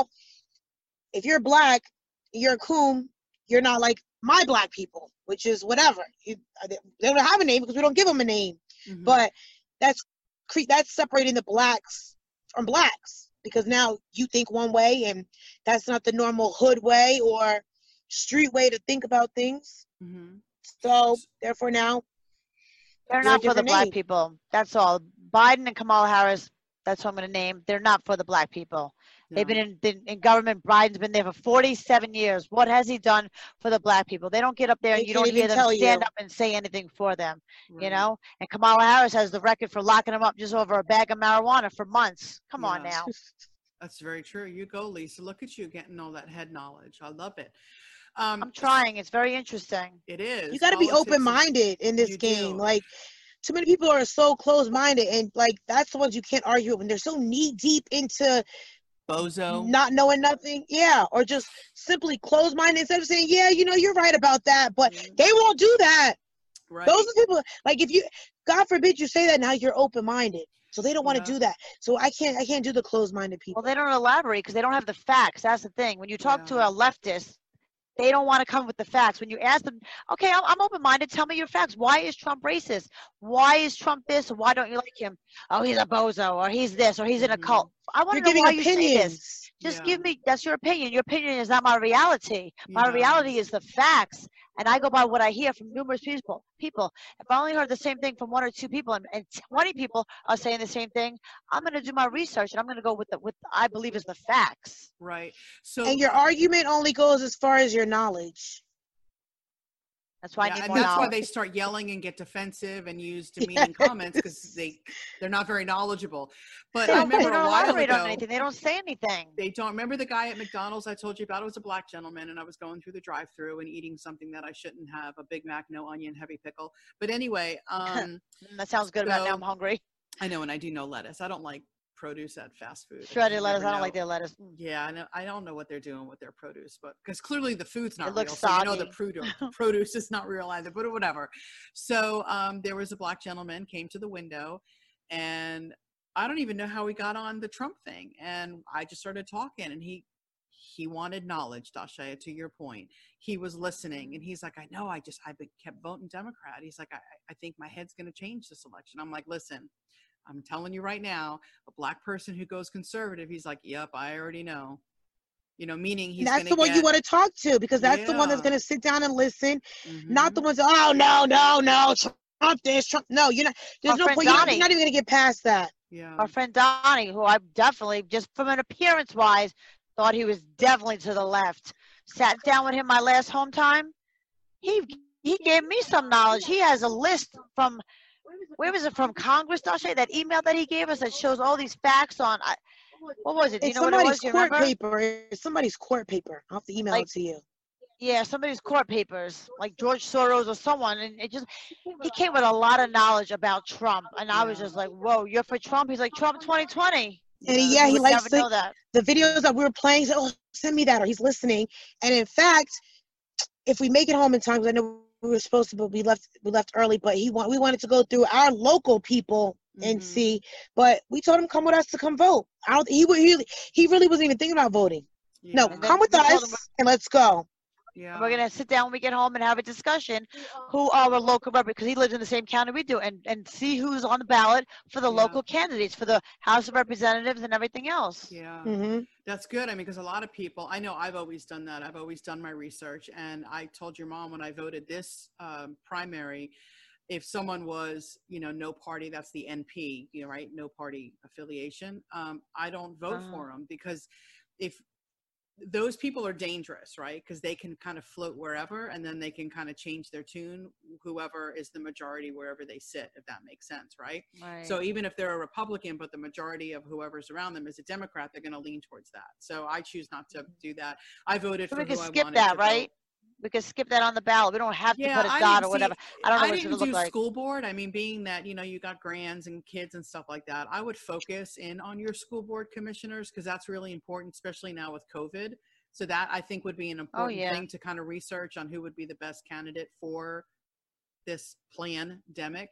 if you're black, you're a coon, you're not like my black people, which is whatever. They don't have a name because we don't give them a name. Mm-hmm. But that's separating the blacks from blacks. Because now you think one way and that's not the normal hood way or street way to think about things. Mm-hmm. So therefore now they're not for the black people. That's all. Biden and Kamala Harris that's what I'm going to name, they're not for the black people. No. They've been in government. Biden's been there for 47 years. What has he done for the black people? They don't get up there and you don't hear them stand up and say anything for them, you know? And Kamala Harris has the record for locking them up just over a bag of marijuana for months. Come on now. That's very true. You go, Lisa. Look at you getting all that head knowledge. I love it. I'm trying. It's very interesting. It is. You got to be open-minded in this game. Like, too many people are so closed-minded, and like that's the ones you can't argue with when they're so knee-deep into bozo, not knowing nothing. Yeah, or just simply closed-minded instead of saying, yeah, you know, you're right about that, but they won't do that. Right. Those are people, like, if you, God forbid you say that, now you're open-minded. So they don't want to do that. So I can't do the closed-minded people. Well, they don't elaborate because they don't have the facts. That's the thing. When you talk to a leftist, they don't want to come with the facts. When you ask them, okay, I'm open-minded. Tell me your facts. Why is Trump racist? Why is Trump this? Or why don't you like him? Oh, he's a bozo, or he's this, or he's in a cult. I want to know why you say this. Just give me, that's your opinion. Your opinion is not my reality. My reality is the facts. And I go by what I hear from numerous people. If I only heard the same thing from 1 or 2 people and 20 people are saying the same thing, I'm going to do my research and I'm going to go with what I believe is the facts. Right. So, and your argument only goes as far as your knowledge. That's why I need more that's knowledge. why they start yelling and get defensive and use demeaning comments because they're not very knowledgeable. But I remember a while ago, on anything. They don't say anything. They don't. Remember the guy at McDonald's I told you about? It was a black gentleman, and I was going through the drive-thru and eating something that I shouldn't have, a Big Mac, no onion, heavy pickle. But anyway, that sounds good. About now I'm hungry. I know, and I do no lettuce. I don't like produce at fast food. Shredded lettuce. I don't like their lettuce. Yeah, I don't know what they're doing with their produce, but because clearly the food's not real. Looks so soggy. you know the produce is not real either, but whatever. So there was a black gentleman came to the window, and I don't even know how we got on the Trump thing, and I just started talking, and he wanted knowledge, Dasha, to your point. He was listening, and he's like, I know, I kept voting Democrat. He's like, I think my head's going to change this election. I'm like, listen, I'm telling you right now, a black person who goes conservative, he's like, yep, I already know. You know, meaning he's that's the one you want to talk to because that's the one that's going to sit down and listen, not the ones, oh, no, Trump this, Trump. No, you're not. There's no point. You're not even going to get past that. Yeah. Our friend Donnie, who I definitely, just from an appearance-wise, thought he was definitely to the left. Sat down with him my last home time. He gave me some knowledge. He has a list from, where was it, from Congress, Dasha? That email that he gave us that shows all these facts on, what was it? Do you know what it was? Court paper. It's somebody's court paper. I'll have to email it to you. Yeah, somebody's court papers, like George Soros or someone, and he came with a lot of knowledge about Trump, and I was just like, whoa, you're for Trump? He's like, Trump 2020. And he likes the videos that we were playing. He said, oh, send me that, or he's listening. And in fact, if we make it home in time, because I know we were supposed to, but we left early, but we wanted to go through our local people and see, but we told him come with us to come vote. He really wasn't even thinking about voting. Yeah. No, come with us and let's go. Yeah. We're going to sit down when we get home and have a discussion who are our local rep, because he lives in the same county we do, and see who's on the ballot for the local candidates, for the House of Representatives and everything else. Yeah, that's good. I mean, because a lot of people, I know I've always done that. I've always done my research. And I told your mom when I voted this primary, if someone was, no party, that's the NP, right? No party affiliation. I don't vote for them because if those people are dangerous, right? Because they can kind of float wherever, and then they can kind of change their tune, whoever is the majority wherever they sit, if that makes sense, right? So even if they're a Republican, but the majority of whoever's around them is a Democrat, they're going to lean towards that. So I choose not to do that. I voted for who I wanted to vote. We could skip that, right? We could skip that on the ballot. We don't have to put a dot or whatever. I don't know what it's going to look like. School board. I mean, being that, you got grands and kids and stuff like that, I would focus in on your school board commissioners because that's really important, especially now with COVID. So that I think would be an important thing to kind of research on who would be the best candidate for this pandemic.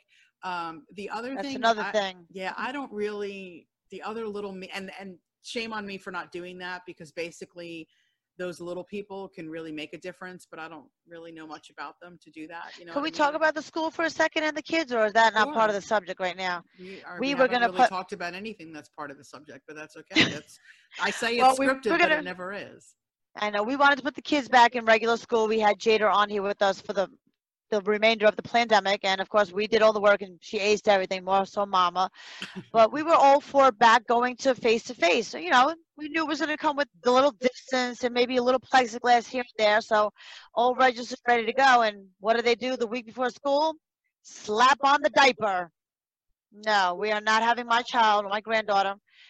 The other That's thing. Another thing. Yeah, I don't really, the other little, and shame on me for not doing that because basically those little people can really make a difference, but I don't really know much about them to do that. Can we talk about the school for a second and the kids, or is that not part of the subject right now? We were going to really talked about anything that's part of the subject, but that's okay. I say it's scripted, but it never is. I know. We wanted to put the kids back in regular school. We had Jada on here with us for the the remainder of the pandemic. And of course, we did all the work and she aced everything, more so mama. But we were all for back going to face. So, you know, we knew it was going to come with the little distance and maybe a little plexiglass here and there. So all registered, ready to go. And what do they do the week before school? Slap on the diaper. No, we are not having my child or my granddaughter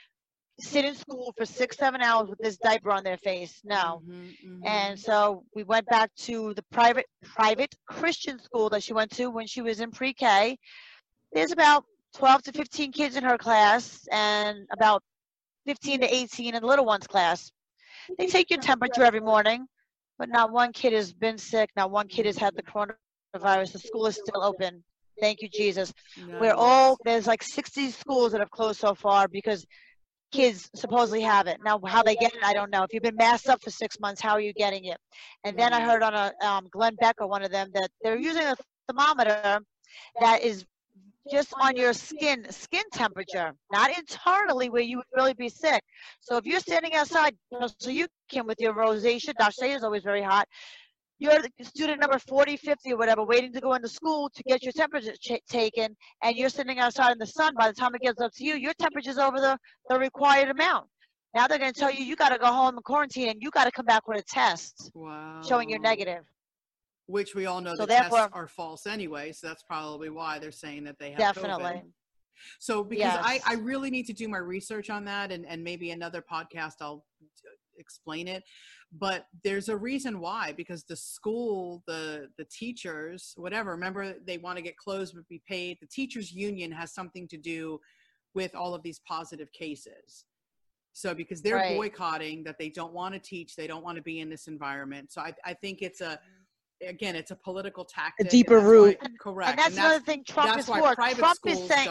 sit in school for 6-7 hours with this diaper on their face. No. And so we went back to the private Christian school that she went to when she was in pre-K. There's about 12 to 15 kids in her class and about 15 to 18 in the little one's class. They take your temperature every morning, but not one kid has been sick. Not one kid has had the coronavirus. The school is still open. Thank you, Jesus. Nice. There's like 60 schools that have closed so far because kids supposedly have it. Now, how they get it, I don't know. If you've been masked up for 6 months, how are you getting it? And then I heard on a Glenn Becker, one of them, that they're using a thermometer that is just on your skin temperature, not internally where you would really be sick. So if you're standing outside, so you can with your rosacea, rosacea is always very hot. You're student number 40, 50 or whatever, waiting to go into school to get your temperature taken, and you're sitting outside in the sun. By the time it gets up to you, your temperature's over the required amount. Now they're going to tell you, you got to go home and quarantine, and you got to come back with a test showing you're negative. Which we all know the tests are false anyway, so that's probably why they're saying that they have COVID. So because I really need to do my research on that, and maybe another podcast I'll explain it. But there's a reason why, because the school, the teachers, whatever, remember they want to get closed but be paid. The teachers union has something to do with all of these positive cases. So because they're boycotting, that they don't want to teach, they don't want to be in this environment. So I think it's a political tactic. A deeper root. Correct. And that's another thing Trump is for. Trump is saying,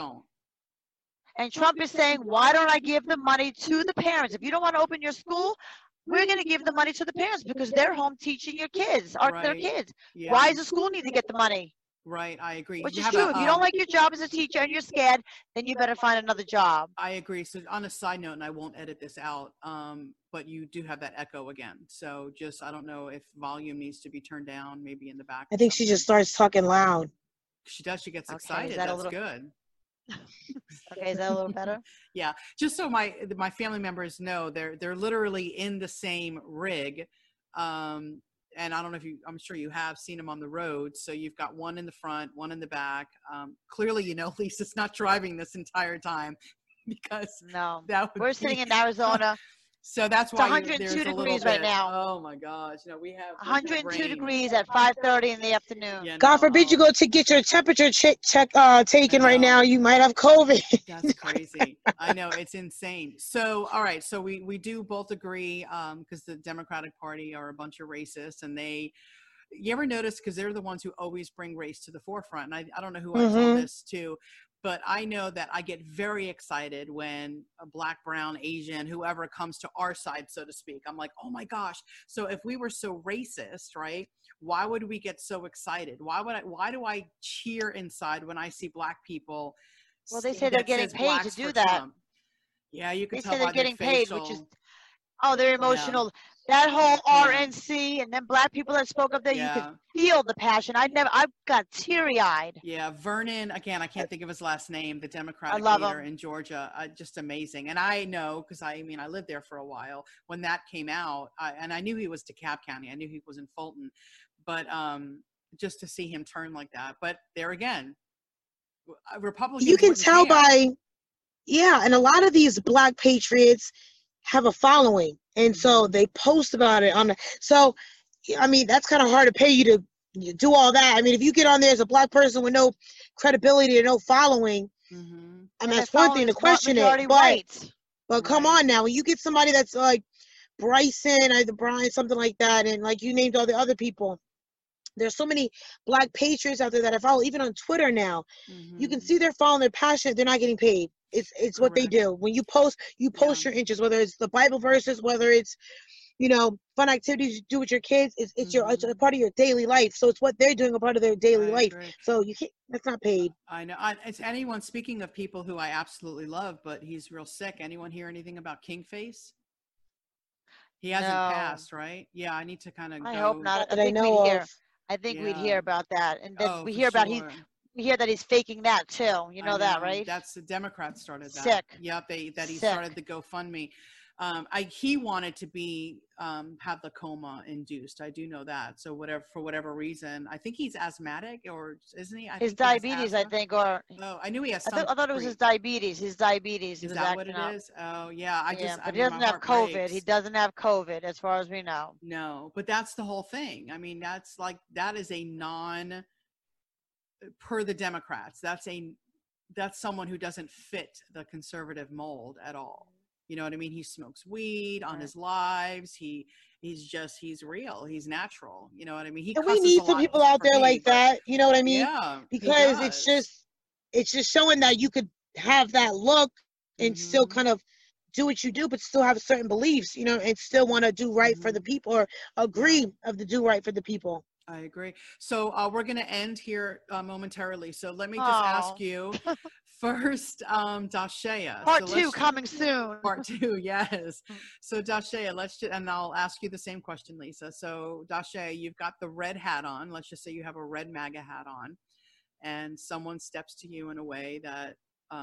and Trump is saying, why don't I give the money to the parents? If you don't want to open your school, we're going to give the money to the parents because they're home teaching your kids, their kids. Yeah. Why does the school need to get the money? Right, I agree. Which is true. If you don't like your job as a teacher and you're scared, then you better find another job. I agree. So on a side note, and I won't edit this out, but you do have that echo again. So just, I don't know if volume needs to be turned down, maybe in the back. I think she just starts talking loud. She does. She gets excited. That's good. Okay, is that a little better? Yeah, just so my family members know, they're literally in the same rig, and I don't know if I'm sure you have seen them on the road. So you've got one in the front, one in the back. Clearly, Lisa's not driving this entire time because we're sitting in Arizona. So that's why it's 102 degrees right now. Oh my gosh! We have 102 degrees at 5:30 in the afternoon. Yeah, God forbid you go to get your temperature taken right now. You might have COVID. That's crazy. I know, it's insane. So all right, so we do both agree because the Democratic Party are a bunch of racists, and you ever notice, because they're the ones who always bring race to the forefront. And I don't know who I told this to. But I know that I get very excited when a Black, brown, Asian, whoever comes to our side, so to speak. I'm like, oh my gosh. So if we were so racist, right, why would we get so excited? Why do I cheer inside when I see Black people? Well, they say they're getting paid to do that. Trump? Yeah, you can tell by they're getting paid, which is, Oh, they're emotional. Yeah. That whole RNC and then black people that spoke up there, you could feel the passion. I got teary-eyed. Yeah, Vernon, again, I can't think of his last name, the Democratic leader in Georgia, just amazing. And I know, because I lived there for a while, when that came out, and I knew he was DeKalb County. I knew he was in Fulton. But just to see him turn like that. But there again, Republicans. You can tell by, and a lot of these black patriots have a following. And so they post about it so, that's kind of hard to pay you to do all that. If you get on there as a black person with no credibility or no following, that's one thing to question it. But come on now, when you get somebody that's like Bryson, either Brian, something like that, and like you named all the other people, there's so many black patriots out there that I follow, even on Twitter now. You can see they're following their passion. They're not getting paid. It's what they do. When you post your interests, whether it's the Bible verses, whether it's, fun activities you do with your kids. It's it's a part of your daily life. So it's what they're doing, a part of their daily life. So you can't, that's not paid. I know. It's anyone, speaking of people who I absolutely love, but he's real sick. Anyone hear anything about King Face? He hasn't passed, right? Yeah, I need to kind of I hope not. That I know of. I think we'd Yeah. hear about that, and then Oh, we for hear about sure. we hear that he's faking that too. You I know that, right? That's the Democrats started that. Sick. Yep, that he Sick. started the GoFundMe. He wanted to be have the coma induced. I do know that. So for whatever reason, I think he's asthmatic, or isn't he? His diabetes, I think, or oh, I knew he has. I thought it was his diabetes. His diabetes. Is was that what it up. is? Oh, yeah. But he doesn't have COVID. Breaks. He doesn't have COVID, as far as we know. No, but that's the whole thing. I mean, that is a per the Democrats. That's someone who doesn't fit the conservative mold at all. You know what I mean? He smokes weed on his lives. He's real. He's natural. You know what I mean? And we need some people out there like that. You know what I mean? Yeah. Because it's just showing that you could have that look and still kind of do what you do, but still have certain beliefs, you know, and still want to do right for the people, or agree of the do right for the people. I agree. So we're going to end here momentarily. So let me just ask you first, Dashea. Part 2 coming soon. Part 2, yes. So Dashea, and I'll ask you the same question, Lisa. So Dashea, you've got the red hat on. Let's just say you have a red MAGA hat on, and someone steps to you in a way that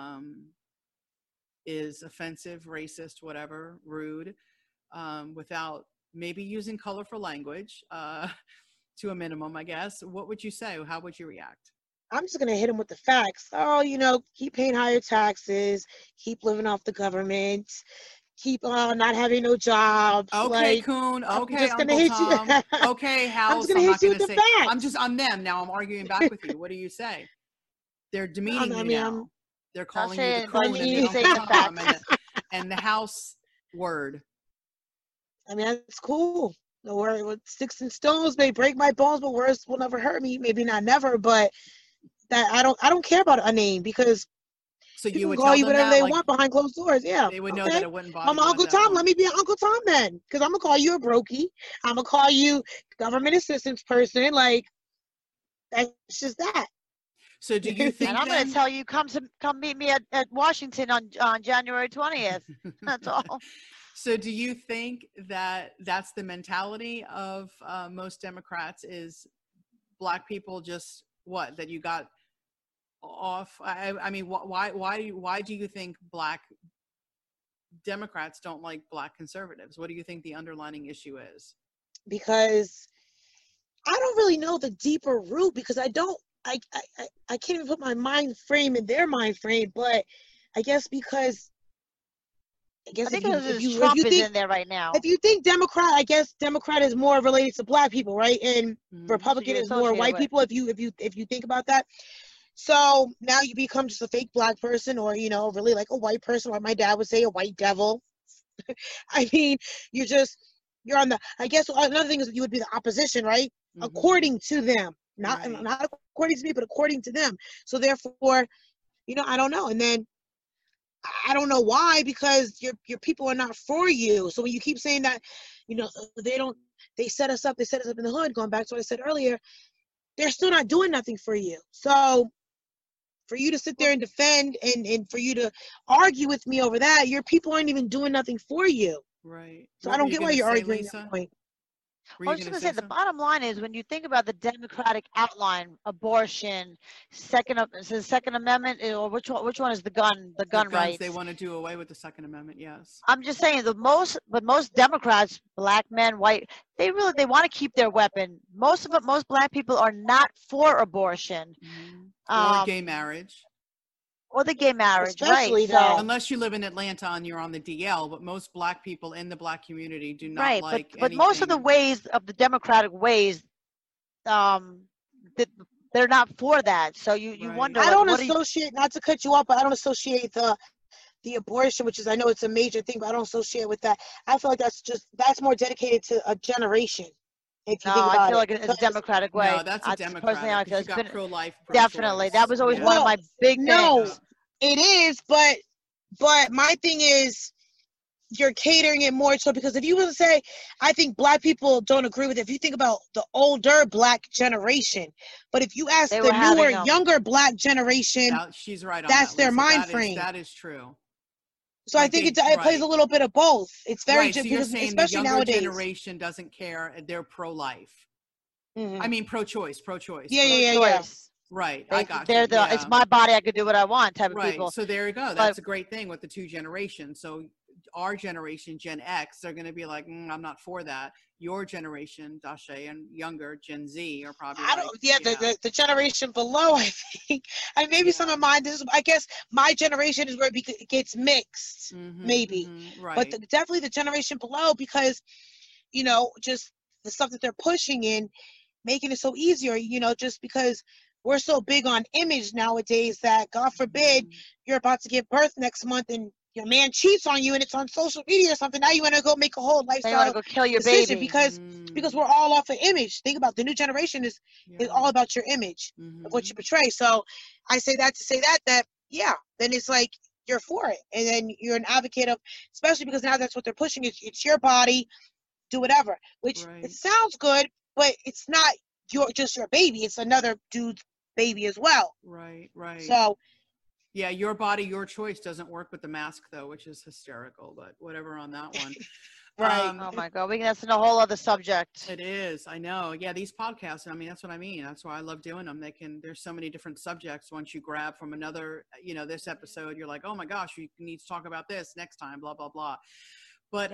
is offensive, racist, whatever, rude, without maybe using colorful language, to a minimum, I guess. What would you say? How would you react? I'm just going to hit him with the facts. Oh, you know, keep paying higher taxes, keep living off the government, keep not having no jobs. Okay, Coon. Okay, I'm just Uncle hit Tom. You. Okay, House. I'm just going to hit you with the facts. I'm them now. I'm arguing back with you. What do you say? They're demeaning you now. They're calling you the Coon and Uncle Tom and the House word. I mean, that's cool. The word with sticks and stones may break my bones, but words will never hurt me. Maybe not never, but that I don't care about a name, because so you would call you whatever they like, want behind closed doors. Yeah, they would know that it wouldn't bother. I'm Uncle Tom. Let me be Uncle Tom then, because I'm gonna call you a brokey. I'm gonna call you government assistance person. Like, that's just that. So do you think? And I'm going to tell you, come meet me at Washington on January 20th. That's all. So do you think that that's the mentality of most Democrats, is black people just that you got off? I mean, why do you think black Democrats don't like black conservatives? What do you think the underlying issue is? Because I don't really know the deeper root, because I can't even put my mind frame in their mind frame, but I guess because if you think, is in there right now. If you think Democrat, I guess Democrat is more related to black people, right? And Republican is more white people. If you think about that, so now you become just a fake black person, or really like a white person, or my dad would say a white devil. I mean, you're on the. I guess another thing is you would be the opposition, right? According to them, not according to me, but according to them. So therefore, I don't know, and then. I don't know why, because your people are not for you. So when you keep saying that, they set us up in the hood, going back to what I said earlier, they're still not doing nothing for you. So for you to sit there and defend and for you to argue with me over that, your people aren't even doing nothing for you. Right. So I don't get why you're arguing that point. I was just going to say, the bottom line is, when you think about the Democratic outline, abortion, Second Amendment, or which one is the gun rights? They want to do away with the Second Amendment, yes. I'm just saying, most Democrats, black men, white, they want to keep their weapon. Most black people are not for abortion. Or gay marriage. Or the gay marriage, especially right? So, unless you live in Atlanta and you're on the DL, but most black people in the black community do not like anything. But most of the ways of the Democratic ways, they're not for that. So you wonder. I don't associate, not to cut you off, but I don't associate the abortion, which is, I know it's a major thing, but I don't associate with that. I feel like that's more dedicated to a generation. If you think about I feel like it's a Democratic way. No, that's a Democratic. Personally, you got pro-life, definitely. That was always one of my big things. No, it is, but my thing is, you're catering it more so, because if you were to say, I think black people don't agree with it, if you think about the older black generation, but if you ask the newer, younger black generation, she's right on that's that, their mind frame. That is true. So I think it plays a little bit of both. It's very so you're saying especially the younger nowadays. generation doesn't care; they're pro-life. I mean, pro-choice. Yeah. Right. I got you. It's my body. I could do what I want type of people. So there you go. That's a great thing with the two generations. So our generation, Gen X, they're going to be like, I'm not for that. Your generation, Dasha, and younger Gen Z are probably the generation below, I think. And maybe some of mine, I guess my generation is where it gets mixed, maybe. Right. But definitely the generation below, because, you know, just the stuff that they're pushing in, making it so easier, you know, just because we're so big on image nowadays that, God forbid, you're about to give birth next month and your man cheats on you and it's on social media or something. Now you want to go make a whole lifestyle. You want to go kill your decision baby because we're all off of image. Think about the new generation is all about your image of what you portray. So I say that to say that then it's like you're for it, and then you're an advocate of, especially because now that's what they're pushing. It's your body, do whatever. Which it sounds good, but it's not just your baby. It's another dude's baby as well. Right. So. Yeah, your body, your choice doesn't work with the mask, though, which is hysterical, but whatever on that one. Right. Oh, my God. That's a whole other subject. It is. I know. Yeah, these podcasts, I mean, that's what I mean. That's why I love doing them. There's so many different subjects. Once you grab from another, you know, this episode, you're like, oh, my gosh, you need to talk about this next time, blah, blah, blah. But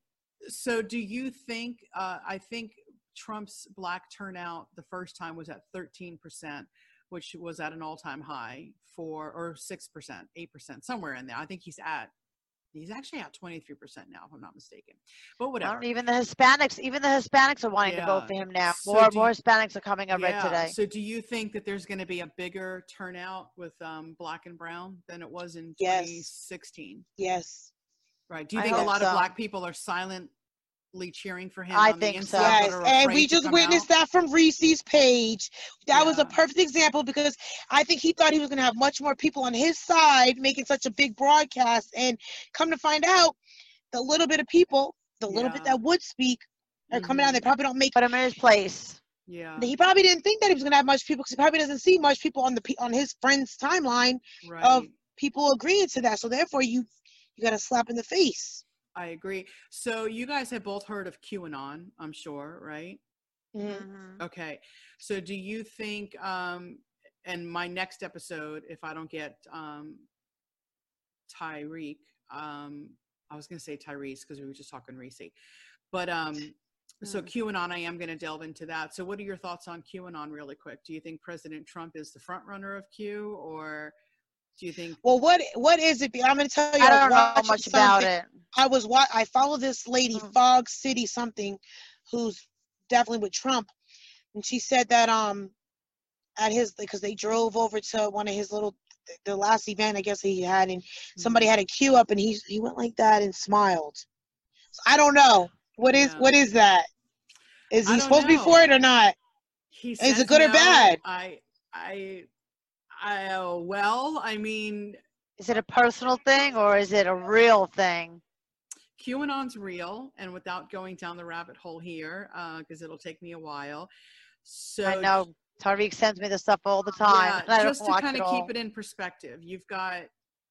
so do you think, I think Trump's black turnout the first time was at 13%. Which was at an all-time high or 6%, 8%, somewhere in there. I think he's actually at 23% now, if I'm not mistaken. But whatever. Even the Hispanics are wanting to vote for him now. More Hispanics are coming. I read today. So do you think that there's going to be a bigger turnout with black and brown than it was in 2016? Yes. Right. Do you think a lot of black people are silently cheering for him? I think so. Yes, and we just witnessed that from Reese's page. That was a perfect example, because I think he thought he was going to have much more people on his side making such a big broadcast, and come to find out, the little bit of people, the little bit that would speak, are coming out. They probably don't make. Put him in his place. Yeah. He probably didn't think that he was going to have much people, because he probably doesn't see much people on his friend's timeline of people agreeing to that. So therefore, you got a slap in the face. I agree. So you guys have both heard of QAnon, I'm sure, right? Mm-hmm. Okay. So do you think, and my next episode, if I don't get Tyreek, I was going to say Tyrese because we were just talking Reese, but so QAnon, I am going to delve into that. So what are your thoughts on QAnon really quick? Do you think President Trump is the front runner of Q, or do you think? Well, what is it? I'm going to tell you. I don't know much about it. I follow this lady, Fog City something, who's definitely with Trump, and she said that at his, because they drove over to one of his the last event I guess he had, and somebody had a queue up, and he went like that and smiled. So I don't know what is that. Is he supposed to be for it or not? Is it good or bad? Well, I mean, is it a personal thing or is it a real thing? QAnon's real, and without going down the rabbit hole here, because it'll take me a while. So I know Tariq sends me this stuff all the time. Yeah, just to kind of keep it in perspective, you've got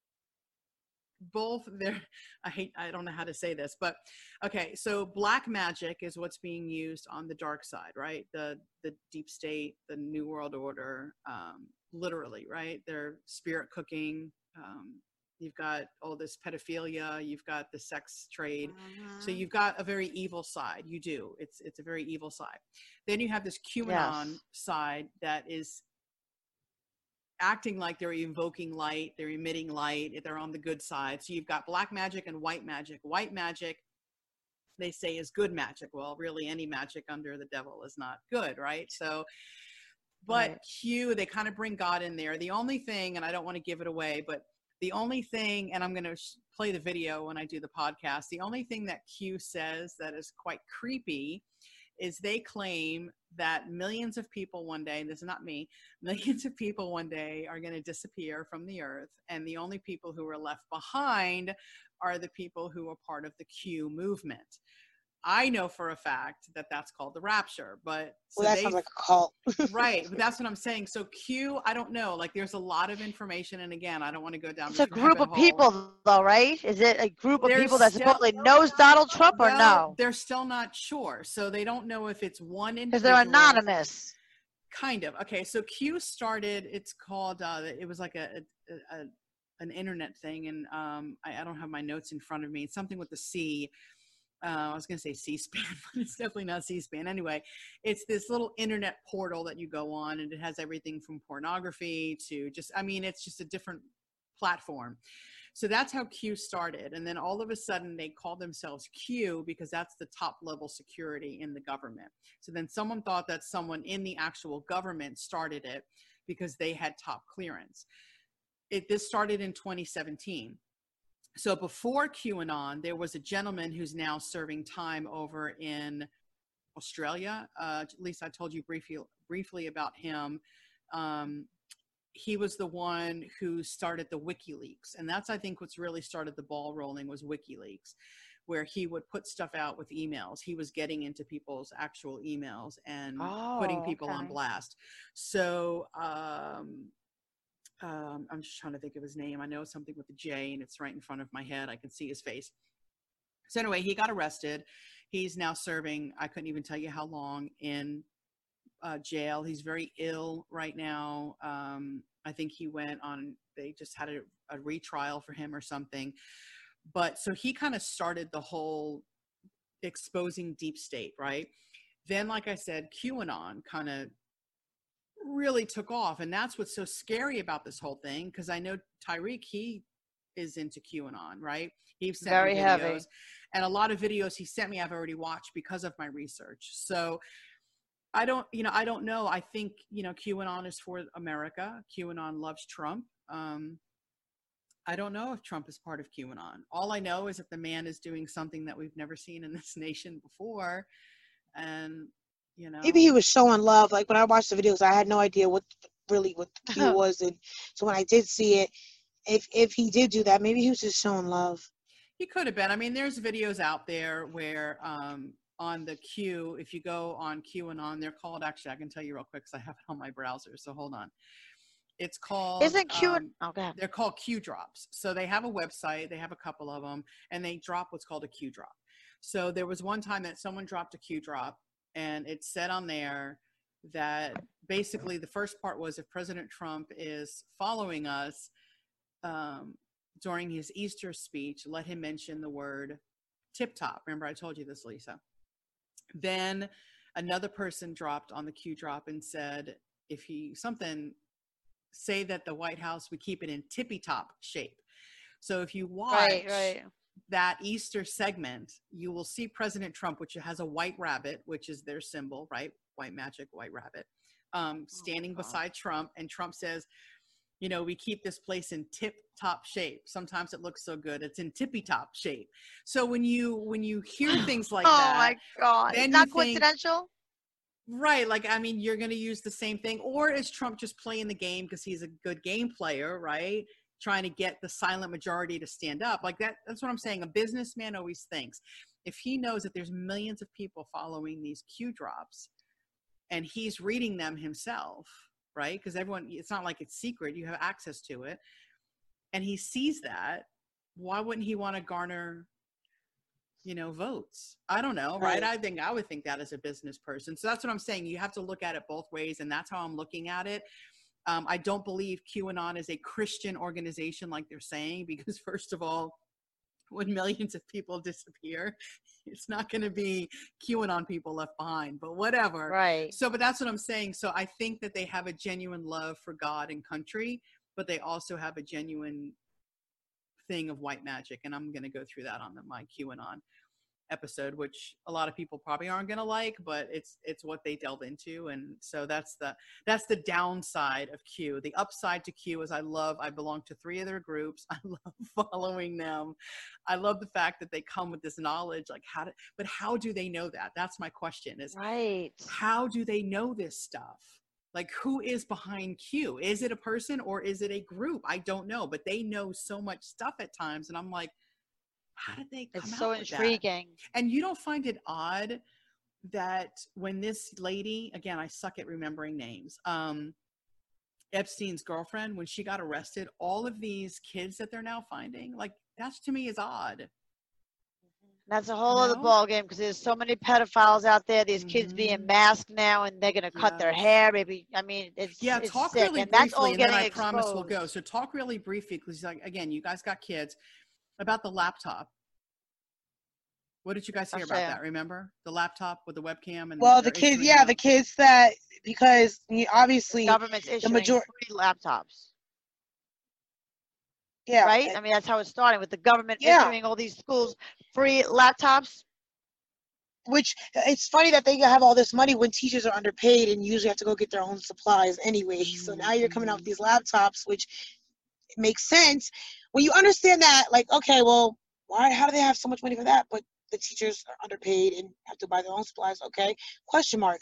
both there. I don't know how to say this, but okay. So black magic is what's being used on the dark side, right? The deep state, the New World Order, literally, right? They're spirit cooking. You've got all this pedophilia. You've got the sex trade. So you've got a very evil side. You do. It's a very evil side. Then you have this QAnon side that is acting like they're evoking light. They're emitting light. They're on the good side. So you've got black magic and white magic. White magic, they say, is good magic. Well, really, any magic under the devil is not good, right? So, but Q, they kind of bring God in there. The only thing, and I don't want to give it away, but the only thing, and I'm going to play the video when I do the podcast, the only thing that Q says that is quite creepy is they claim that millions of people one day, and this is not me, millions of people one day are going to disappear from the earth, and the only people who are left behind are the people who are part of the Q movement. I know for a fact that that's called the Rapture, but so that sounds like a cult. Right, but that's what I'm saying. So Q, I don't know. Like, there's a lot of information, and again, I don't want to go down. It's a group of people, though, right? Is it a group of people that supposedly knows Donald Trump, or no? They're still not sure, so they don't know if it's one individual. Because they're anonymous. Kind of. Okay, so Q started. It's called. It was like an internet thing, and I don't have my notes in front of me. It's something with the C. I was going to say C-SPAN, but it's definitely not C-SPAN. Anyway, it's this little internet portal that you go on, and it has everything from pornography to just, I mean, it's just a different platform. So that's how Q started. And then all of a sudden they called themselves Q because that's the top level security in the government. So then someone thought that someone in the actual government started it because they had top clearance. This started in 2017. So before QAnon, there was a gentleman who's now serving time over in Australia. At least I told you briefly about him. He was the one who started the WikiLeaks. And that's, I think, what's really started the ball rolling was WikiLeaks, where he would put stuff out with emails. He was getting into people's actual emails and putting people on blast. So I'm just trying to think of his name. I know it's something with a J, and it's right in front of my head. I can see his face. So anyway, he got arrested. He's now serving, I couldn't even tell you how long, in jail. He's very ill right now. I think he went on, they just had a retrial for him or something. But so he kind of started the whole exposing deep state, right? Then, like I said, QAnon kind of really took off, and that's what's so scary about this whole thing, because I know Tyreek, he is into QAnon, right? He sent very me videos, heavy, and a lot of videos he sent me I've already watched because of my research. So I don't know. I think, QAnon is for America. QAnon loves Trump. I don't know if Trump is part of QAnon. All I know is that the man is doing something that we've never seen in this nation before, and maybe he was showing love. Like when I watched the videos, I had no idea what the Q was, and so when I did see it, if he did do that, maybe he was just showing love. He could have been. I mean, there's videos out there where on the Q, if you go on QAnon, they're called, actually I can tell you real quick because I have it on my browser, so hold on. It's called, isn't Q? They're called Q drops. So they have a website, they have a couple of them, and they drop what's called a Q drop. So there was one time that someone dropped a Q drop, and it said on there that basically the first part was, if President Trump is following us during his Easter speech, let him mention the word tip top. Remember, I told you this, Lisa. Then another person dropped on the Q drop and said, if he say that the White House, we keep it in tippy top shape. So if you watch that Easter segment, you will see President Trump, which has a white rabbit, which is their symbol, right? White magic, white rabbit, standing beside Trump. And Trump says, we keep this place in tip top shape. Sometimes it looks so good, it's in tippy top shape. So when you hear things like that, oh my God, it's not coincidental. Right. Like, I mean, you're going to use the same thing. Or is Trump just playing the game because he's a good game player, right? Trying to get the silent majority to stand up. Like that's what I'm saying. A businessman always thinks, if he knows that there's millions of people following these Q drops and he's reading them himself, right? Because it's not like it's secret. You have access to it. And he sees that. Why wouldn't he want to garner votes? I don't know, right? I would think that as a business person. So that's what I'm saying. You have to look at it both ways, and that's how I'm looking at it. I don't believe QAnon is a Christian organization like they're saying, because first of all, when millions of people disappear, it's not going to be QAnon people left behind, but whatever. Right. So, but that's what I'm saying. So I think that they have a genuine love for God and country, but they also have a genuine thing of white magic. And I'm going to go through that on my QAnon episode, which a lot of people probably aren't going to like, but it's what they delve into. And so that's the downside of Q. The upside to Q is I belong to 3 of their groups. I love following them. I love the fact that they come with this knowledge, like but how do they know that? That's my question, is right. How do they know this stuff? Like, who is behind Q? Is it a person or is it a group? I don't know, but they know so much stuff at times. And I'm like, how did they come It's out so with intriguing. that? And you don't find it odd that when this lady, again, I suck at remembering names, Epstein's girlfriend, when she got arrested, all of these kids that they're now finding, like, that's to me is odd. That's a whole other ball game, because there's so many pedophiles out there. These kids being masked now, and they're gonna cut their hair. Maybe, I mean, it's talk sick. really And that's briefly, all and then getting I promise we'll exposed. go. So talk really briefly, because like, again, you guys got kids, about the laptop. What did you guys hear about that? Remember the laptop with the webcam and the kids, the kids that, because obviously the government's issuing free laptops. Yeah. Right? I mean, that's how it's starting, with the government issuing all these schools free laptops. Which, it's funny that they have all this money when teachers are underpaid and usually have to go get their own supplies anyway. So now you're coming out with these laptops, which makes sense when you understand that, like, okay, well, how do they have so much money for that? But the teachers are underpaid and have to buy their own supplies. Okay, question mark.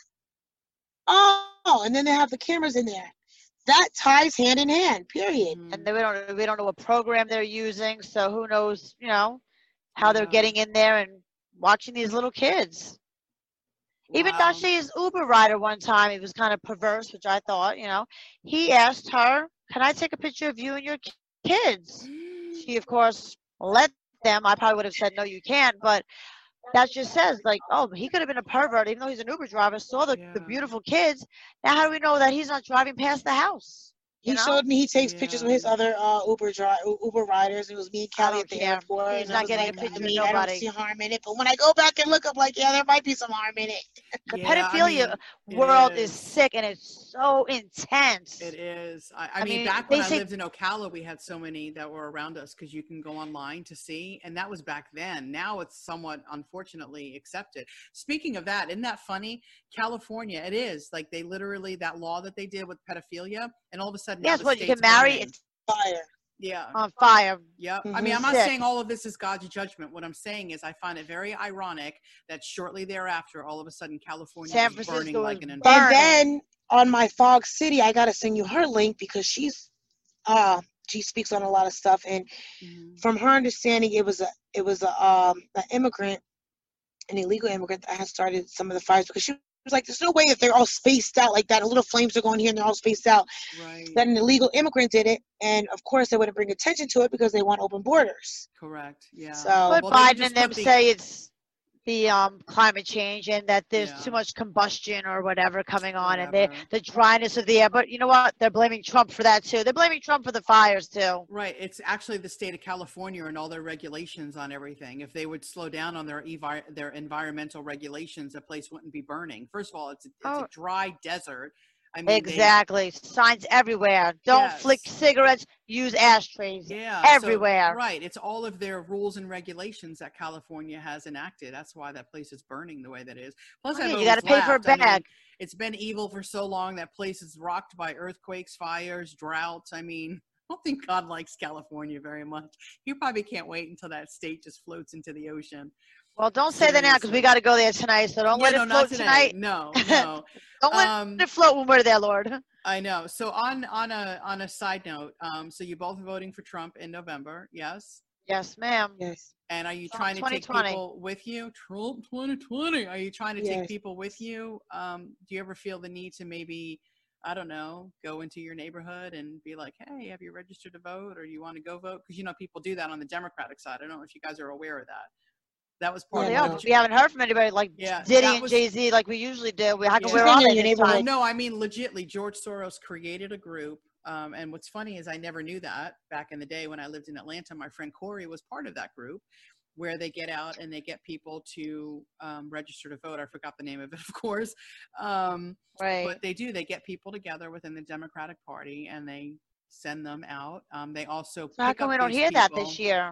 Oh, and then they have the cameras in there. That ties hand in hand, period. And we don't know what program they're using, so who knows, how they're getting in there and watching these little kids. Wow. Even Dashi's Uber rider one time, he was kind of perverse, which I thought, he asked her, "Can I take a picture of you and your kids?" She, of course, let them. I probably would have said, "No, you can't," but that just says, like, oh, he could have been a pervert, even though he's an Uber driver, saw the beautiful kids. Now, how do we know that he's not driving past the house? He showed me he takes pictures with his other Uber riders. It was me and Callie at the airport. He's not getting a picture with nobody. I don't see harm in it, but when I go back and look up, like, there might be some harm in it. The pedophilia world is sick, and it's so intense. It is. I mean, back when I lived in Ocala, we had so many that were around us because you can go online to see, and that was back then. Now it's somewhat, unfortunately, accepted. Speaking of that, isn't that funny? California, it is. Like, they literally, that law that they did with pedophilia, and all of a sudden, yes, what you can marry, it's fire. Yeah. On fire. Yeah. I mean, I'm not saying all of this is God's judgment. What I'm saying is I find it very ironic that shortly thereafter, all of a sudden, California is burning like an inferno. And then on my Fog City, I got to send you her link because she speaks on a lot of stuff. And from her understanding, it was an immigrant, an illegal immigrant that has started some of the fires, because she was like, there's no way that they're all spaced out like that. And little flames are going here and they're all spaced out. Right. That an illegal immigrant did it. And of course they wouldn't bring attention to it because they want open borders. Correct. Yeah. So, but Biden and them say it's the climate change and that there's too much combustion or whatever coming on, and the dryness of the air. But you know what? They're blaming Trump for that too. They're blaming Trump for the fires too. Right. It's actually the state of California and all their regulations on everything. If they would slow down on their environmental regulations, the place wouldn't be burning. First of all, it's a dry desert. I mean, exactly. Signs everywhere. Don't flick cigarettes. Use ashtrays. Yeah. Everywhere. Right. It's all of their rules and regulations that California has enacted. That's why that place is burning the way that is. Plus, you got to pay for a bag. I mean, it's been evil for so long. That place is rocked by earthquakes, fires, droughts. I mean, I don't think God likes California very much. You probably can't wait until that state just floats into the ocean. Well, don't say that now, because we got to go there tonight. So don't let it float tonight. No. Don't let it float when we're there, Lord. I know. So on a side note, so you're both voting for Trump in November, yes? Yes, ma'am. Yes. And are you trying to take people with you? Trump 2020. Are you trying to take people with you? Do you ever feel the need to maybe, I don't know, go into your neighborhood and be like, hey, have you registered to vote, or you want to go vote? Because, people do that on the Democratic side. I don't know if you guys are aware of that. That was part of it. We haven't heard from anybody like Diddy and Jay-Z like we usually do. We're on it. Well, no, I mean, legitly, George Soros created a group. And what's funny is I never knew that back in the day when I lived in Atlanta. My friend Corey was part of that group where they get out and they get people to register to vote. I forgot the name of it, of course. Right. But they do. They get people together within the Democratic Party and they send them out. They also how come we don't hear that this year?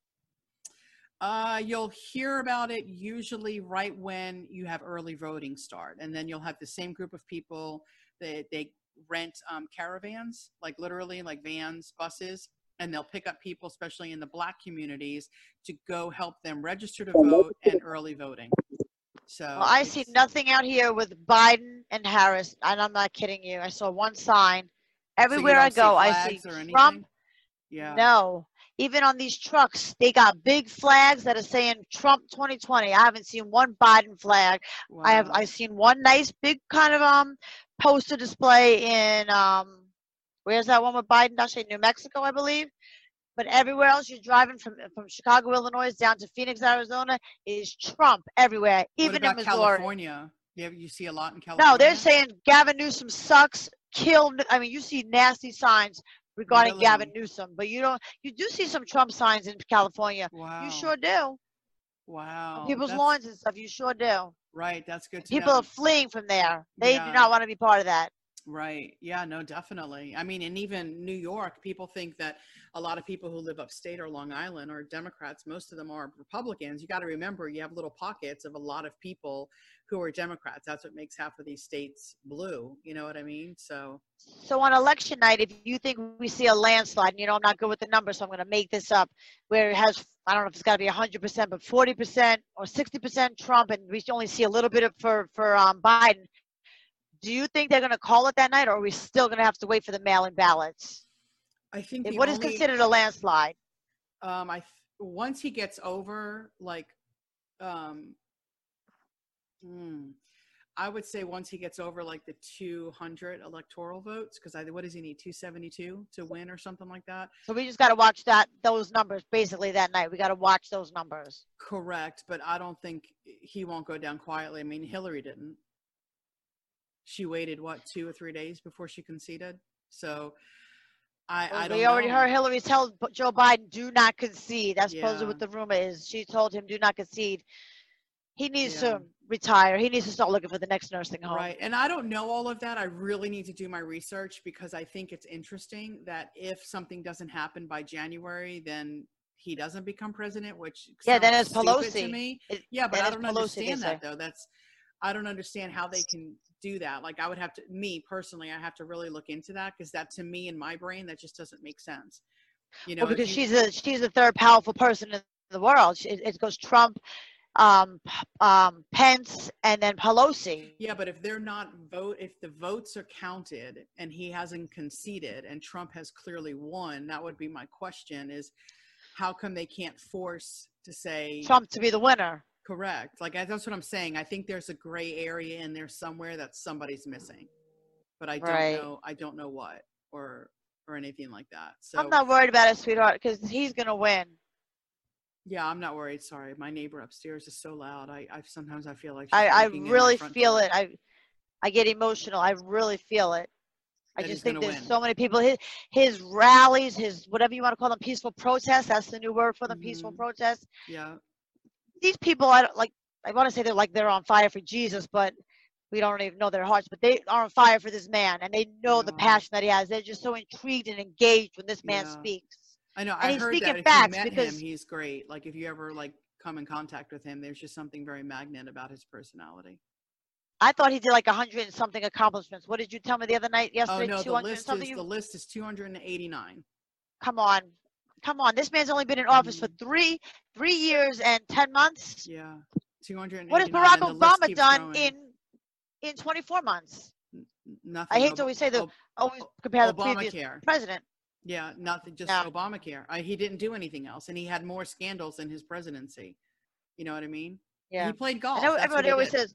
You'll hear about it usually right when you have early voting start, and then you'll have the same group of people that they rent caravans, like literally like vans, buses, and they'll pick up people, especially in the Black communities, to go help them register to vote and early voting. So I see nothing out here with Biden and Harris, and I'm not kidding you. I saw one sign everywhere I go. I see Trump. Yeah. No. Even on these trucks, they got big flags that are saying Trump 2020. I haven't seen one Biden flag. Wow. I've seen one nice big kind of poster display in where's that one with Biden? Actually, New Mexico, I believe. But everywhere else you're driving from Chicago, Illinois down to Phoenix, Arizona is Trump everywhere, even in Missouri. California? You see a lot in California? No, they're saying Gavin Newsom sucks, I mean, you see nasty signs regarding Really? Gavin Newsom, but you do see some Trump signs in California. Wow. You sure do. Wow. On people's lawns and stuff, you sure do. Right, that's good to People know. are fleeing from there. They do not want to be part of that. Right. Yeah, no, definitely. I mean, and even New York, people think that a lot of people who live upstate or Long Island are Democrats. Most of them are Republicans. You got to remember, you have little pockets of a lot of people who are Democrats. That's what makes half of these states blue. You know what I mean? So on election night, if you think we see a landslide, and I'm not good with the numbers, so I'm going to make this up, where it has, I don't know if it's got to be 100%, but 40% or 60% Trump, and we only see a little bit of for Biden. Do you think they're going to call it that night, or are we still going to have to wait for the mail-in ballots? I think what is considered a landslide? Once he gets over, like, I would say once he gets over like the 200 electoral votes, because what does he need? 272 to win or something like that. So we just got to watch those numbers basically that night. We got to watch those numbers. Correct, but I don't think he won't go down quietly. I mean, Hillary didn't. She waited, 2 or 3 days before she conceded? So I don't know. We already heard Hillary tell Joe Biden, do not concede. That's supposedly what the rumor is. She told him, do not concede. He needs to retire. He needs to start looking for the next nursing home. Right. And I don't know all of that. I really need to do my research, because I think it's interesting that if something doesn't happen by January, then he doesn't become president, which then it's stupid Pelosi to me. But I don't understand that, though. I don't understand how they can do that. Like, I would have to, me personally, I have to really look into that, because that, to me, in my brain, that just doesn't make sense. Because she's the third powerful person in the world. It goes Trump, Pence, and then Pelosi. Yeah, but if if the votes are counted and he hasn't conceded and Trump has clearly won, that would be my question: is how come they can't force to say Trump to be the winner? Correct. Like, that's what I'm saying. I think there's a gray area in there somewhere that somebody's missing, but I don't know. I don't know what or anything like that. So I'm not worried about it, sweetheart, because he's gonna win. Yeah, I'm not worried. Sorry, my neighbor upstairs is so loud. I sometimes I feel like I really feel it. I get emotional. I really feel it. I just think there's so many people. His rallies, his whatever you want to call them, peaceful protests. That's the new word for them, peaceful protests. Yeah. These people, I want to say they're on fire for Jesus, but we don't even know their hearts. But they are on fire for this man, and they know the passion that he has. They're just so intrigued and engaged when this man speaks. I know. And I heard that if you met him, he's great. Like, if you ever come in contact with him, there's just something very magnet about his personality. I thought he did 100 and something accomplishments. What did you tell me the other night? Yesterday, oh no, the list is 289. Come on. This man's only been in office for three years and 10 months. Yeah, 289. What has Barack Obama done in 24 months? Nothing. I hate to always say always compare the previous president. Yeah, nothing. Just Obamacare. He didn't do anything else, and he had more scandals in his presidency. You know what I mean? Yeah. He played golf. Everybody always says,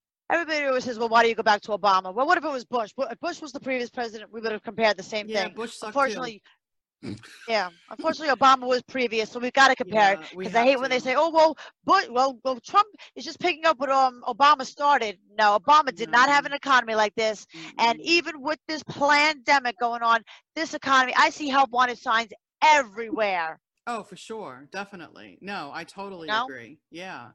well, why do you go back to Obama? Well, what if it was Bush? If Bush was the previous president, we would have compared the same thing. Yeah, Bush sucked Unfortunately, unfortunately, Obama was previous, so we've got to compare it. Because I hate when they say, "Oh, well, Trump is just picking up what Obama started." No, Obama did not have an economy like this, and even with this pandemic going on, this economy, I see help wanted signs everywhere. Oh, for sure, definitely. No, I totally agree. Yeah.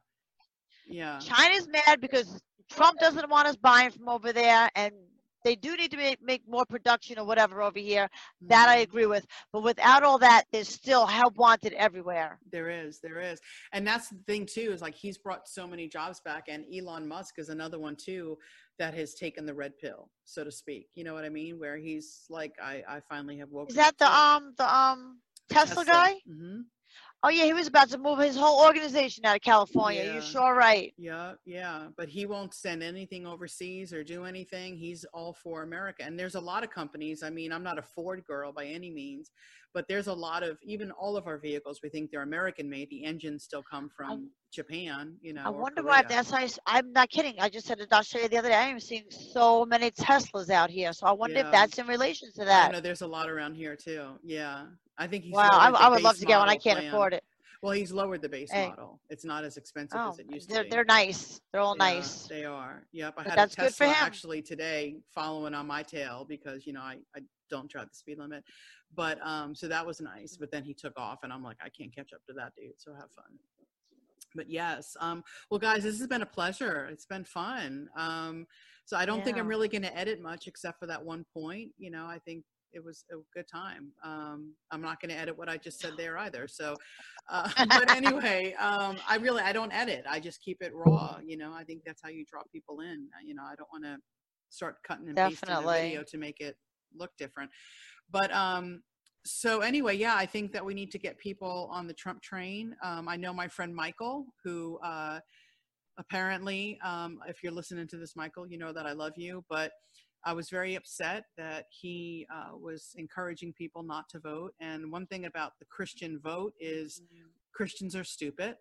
China's mad because Trump doesn't want us buying from over there, and they do need to make more production or whatever over here. That I agree with. But without all that, there's still help wanted everywhere. There is. And that's the thing, too, is he's brought so many jobs back. And Elon Musk is another one, too, that has taken the red pill, so to speak. You know what I mean? Where he's like, I finally have woken up. Is that the Tesla guy? Mm-hmm. Oh yeah, he was about to move his whole organization out of California. Yeah. You're sure right. Yeah. But he won't send anything overseas or do anything. He's all for America. And there's a lot of companies. I mean, I'm not a Ford girl by any means, but there's a lot of, even all of our vehicles, we think they're American made. The engines still come from Japan, you know. I wonder why that's how I'm not kidding. I just said to Australia the other day, I'm seeing so many Teslas out here. So I wonder if that's in relation to that. I know there's a lot around here too. Yeah. I think he's I would love to get one. I can't afford it. Well, he's lowered the base model. It's not as expensive as it used to be. They're nice. They're all nice. They are. Yep. I had that's a Tesla good for him. actually today following on my tail because, you know, I don't drive the speed limit. But so that was nice. But then he took off and I'm like, I can't catch up to that dude. So have fun. But yes. Well, guys, this has been a pleasure. It's been fun. So I don't think I'm really going to edit much except for that one point. You know, I think it was a good time. I'm not going to edit what I just said there either. So, but anyway, I don't edit. I just keep it raw. You know, I think that's how you draw people in. You know, I don't want to start cutting and pasting the video to make it look different. But, so anyway, yeah, I think that we need to get people on the Trump train. I know my friend Michael, who, apparently, if you're listening to this, Michael, you know that I love you, but I was very upset that he was encouraging people not to vote. And one thing about the Christian vote is Christians are stupid.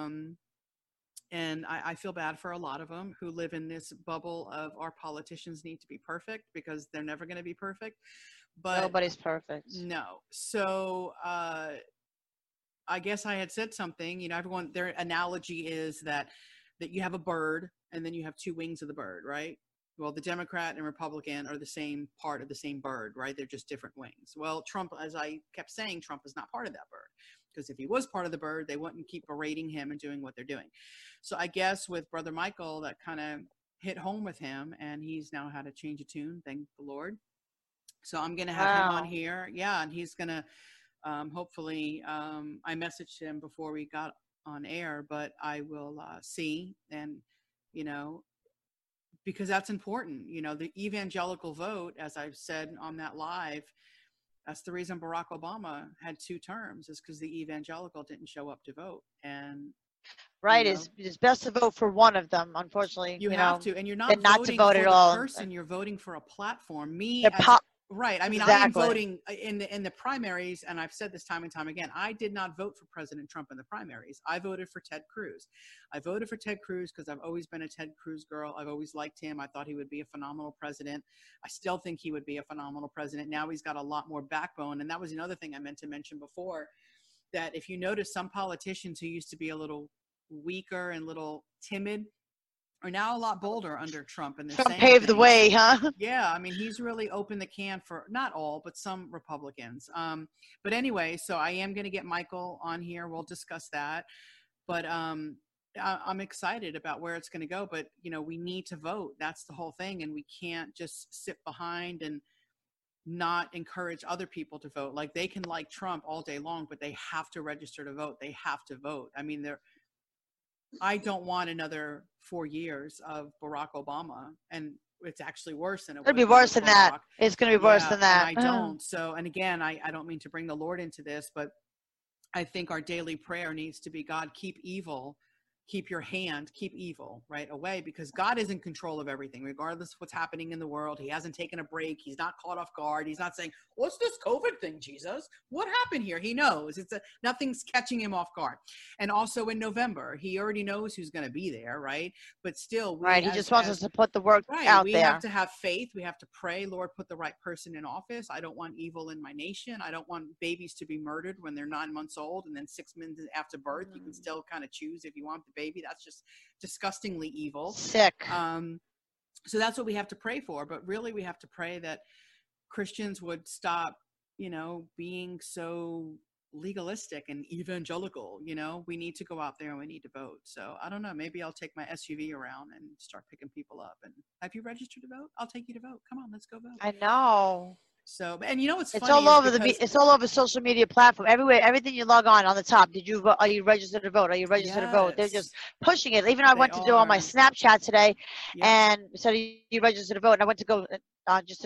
And I feel bad for a lot of them who live in this bubble of our politicians need to be perfect because they're never going to be perfect. But nobody's perfect. No. So I guess I had said something, you know, everyone, their analogy is that you have a bird and then you have two wings of the bird, right? Well, the Democrat and Republican are the same part of the same bird, right? They're just different wings. Well, Trump, as I kept saying, Trump is not part of that bird. Because if he was part of the bird, they wouldn't keep berating him and doing what they're doing. So I guess with Brother Michael, that kind of hit home with him, and he's now had a change of tune, thank the Lord. So I'm going to have him on here. Yeah, and he's going to hopefully, I messaged him before we got on air, but I will see. And, you know, because that's important. You know, the evangelical vote, as I've said on that live, that's the reason Barack Obama had 2 terms, is because the evangelical didn't show up to vote. And right, you know, it's best to vote for one of them. Unfortunately, you have to, and you're not voting to vote for at the all. person. You're voting for a platform. Right. I mean, exactly. I am voting in the primaries, and I've said this time and time again. I did not vote for President Trump in the primaries. I voted for Ted Cruz. I voted for Ted Cruz because I've always been a Ted Cruz girl. I've always liked him. I thought he would be a phenomenal president. I still think he would be a phenomenal president. Now he's got a lot more backbone. And that was another thing I meant to mention before, that if you notice, some politicians who used to be a little weaker and a little timid are now a lot bolder under Trump, and Trump paved the way, huh? Yeah, I mean, he's really opened the can for not all, but some Republicans. But anyway, so I am going to get Michael on here. We'll discuss that. But I'm excited about where it's going to go. But you know, we need to vote. That's the whole thing, and we can't just sit behind and not encourage other people to vote. Like, they can like Trump all day long, but they have to register to vote. They have to vote. I mean, I don't want another 4 years of Barack Obama, and it's actually worse than it would be worse than that. It's going to be worse than that. And I don't. So, and again, I don't mean to bring the Lord into this, but I think our daily prayer needs to be, God, keep evil, keep your hand, keep evil, right, away, because God is in control of everything, regardless of what's happening in the world. He hasn't taken a break. He's not caught off guard. He's not saying, what's this COVID thing, Jesus? What happened here? He knows. Nothing's catching him off guard. And also in November, he already knows who's going to be there, right? But still, he just wants us to put the work out there. We have to have faith. We have to pray, Lord, put the right person in office. I don't want evil in my nation. I don't want babies to be murdered when they're 9 months old, and then 6 months after birth, you can still kind of choose if you want the baby. That's just disgustingly evil. Sick. So that's what we have to pray for. But really, we have to pray that Christians would stop, you know, being so legalistic and evangelical. You know, we need to go out there and we need to vote. So I don't know, maybe I'll take my SUV around and start picking people up. And have you registered to vote? I'll take you to vote. Come on, let's go vote. I know. So, and you know what's funny? It's all over social media platform. Everywhere, everything you log on the top. Are you registered to vote? Are you registered to vote? They're just pushing it. Even I went to do on my Snapchat today, and said you registered to vote. And I went to go just to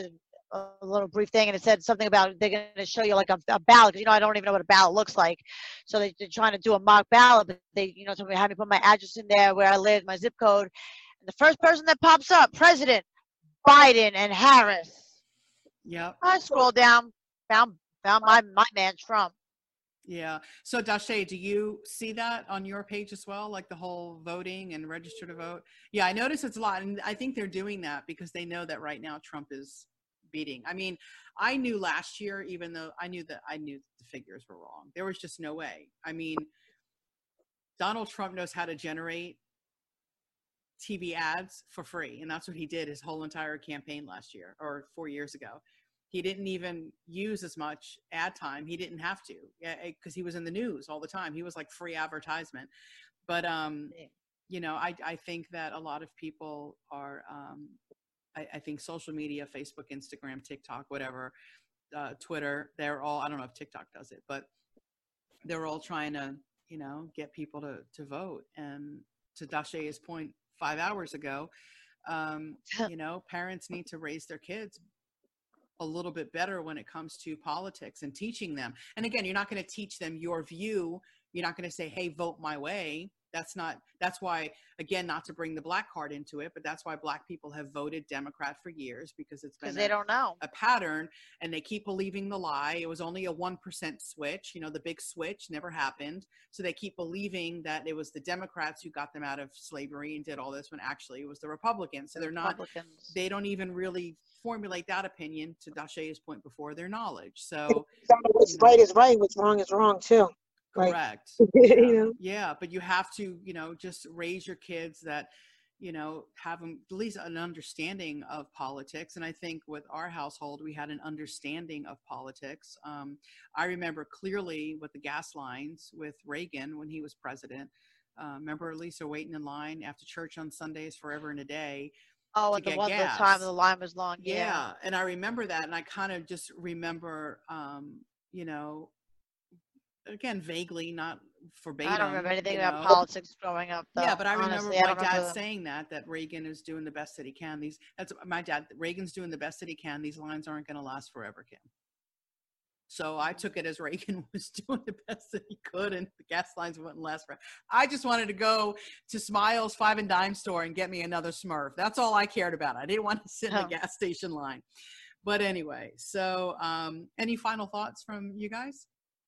a little brief thing, and it said something about they're going to show you like a ballot, because I don't even know what a ballot looks like. So they're trying to do a mock ballot, but they told me have me put my address in there, where I live, my zip code, and the first person that pops up, President Biden and Harris. Yep. I scrolled down, found my man Trump. Yeah. So Dashe, do you see that on your page as well? Like the whole voting and register to vote? Yeah, I notice it's a lot. And I think they're doing that because they know that right now Trump is beating. I mean, I knew last year, even though I knew the figures were wrong. There was just no way. I mean, Donald Trump knows how to generate TV ads for free. And that's what he did his whole entire campaign last year or 4 years ago. He didn't even use as much ad time. He didn't have to, because he was in the news all the time. He was like free advertisement. But, I think that a lot of people are, I think social media, Facebook, Instagram, TikTok, whatever, Twitter, they're all, I don't know if TikTok does it, but they're all trying to, get people to vote. And to Dashe's point 5 hours ago, parents need to raise their kids a little bit better when it comes to politics and teaching them. And again, you're not going to teach them your view. You're not going to say, hey, vote my way. That's why, again, not to bring the black card into it, but that's why black people have voted Democrat for years, because it's been they don't know a pattern, and they keep believing the lie. It was only a 1% switch, the big switch never happened. So they keep believing that it was the Democrats who got them out of slavery and did all this, when actually it was the Republicans. So they don't even really formulate that opinion, to Dashe's point before, their knowledge. So what's right is right, what's wrong is wrong too. Correct. Yeah, but you have to, just raise your kids that, have them at least an understanding of politics. And I think with our household, we had an understanding of politics. I remember clearly with the gas lines with Reagan when he was president. Remember Lisa waiting in line after church on Sundays forever and a day. Oh, and the time the line was long. Yeah. And I remember that. And I kind of just remember, again, vaguely, not verbatim. I don't remember anything about politics growing up, though. Yeah, but I remember my dad saying that Reagan is doing the best that he can. That's my dad. Reagan's doing the best that he can. These lines aren't going to last forever, Kim. So I took it as Reagan was doing the best that he could, and the gas lines wouldn't last forever. I just wanted to go to Smiles 5 and Dime store and get me another Smurf. That's all I cared about. I didn't want to sit in the gas station line. But anyway, so any final thoughts from you guys?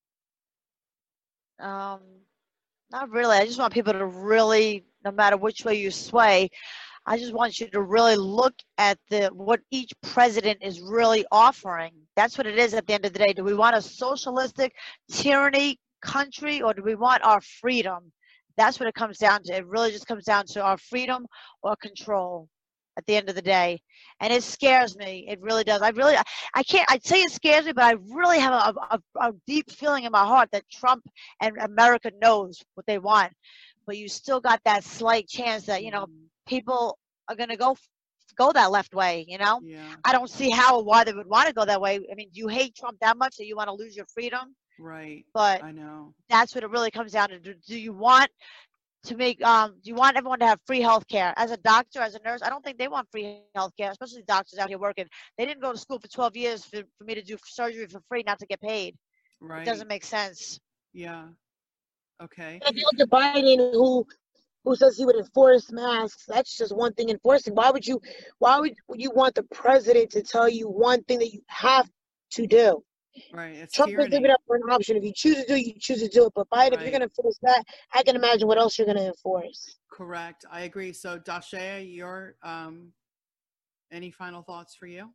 Not really. I just want people to really, no matter which way you sway, I just want you to really look at what each president is really offering. That's what it is at the end of the day. Do we want a socialistic tyranny country, or do we want our freedom? That's what it comes down to. It really just comes down to our freedom or control at the end of the day. And it scares me. It really does. I'd say it scares me, but I really have a deep feeling in my heart that Trump and America knows what they want. But you still got that slight chance that, people are going to go that left way, Yeah. I don't see how or why they would want to go that way. I mean, do you hate Trump that much that you want to lose your freedom? Right. But I know. That's what it really comes down to. Do you want to make do you want everyone to have free health care? As a doctor, as a nurse, I don't think they want free health care, especially doctors out here working. They didn't go to school for 12 years for me to do surgery for free, not to get paid. Right. It doesn't make sense. Yeah. Okay. If you look at Biden, who says he would enforce masks, that's just one thing enforcing. Why would you want the president to tell you one thing that you have to do? Right. It's Trump is giving up for an option. If you choose to do it, you choose to do it. But Biden, if you're going to enforce that, I can imagine what else you're going to enforce. Correct. I agree. So Dashe, your any final thoughts for you?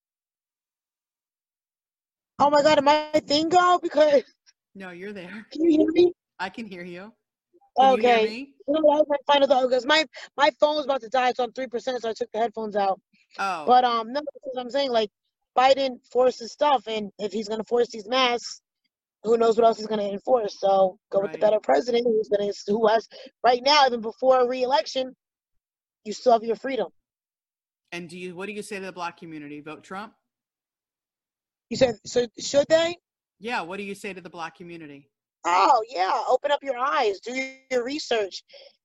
Oh my God, am I thing go? Because no, you're there. Can you hear me? I can hear you. Can you hear me? No, that was my final thought because my phone's about to die. It's on 3%, so I took the headphones out. Oh. But no, because I'm saying like Biden forces stuff, and if he's gonna force these masks, who knows what else he's gonna enforce? So go with the better president who has right now, even before a re-election, you still have your freedom. And what do you say to the black community? Vote Trump? You said, so should they? Yeah. What do you say to the black community? Oh yeah, open up your eyes, do your research.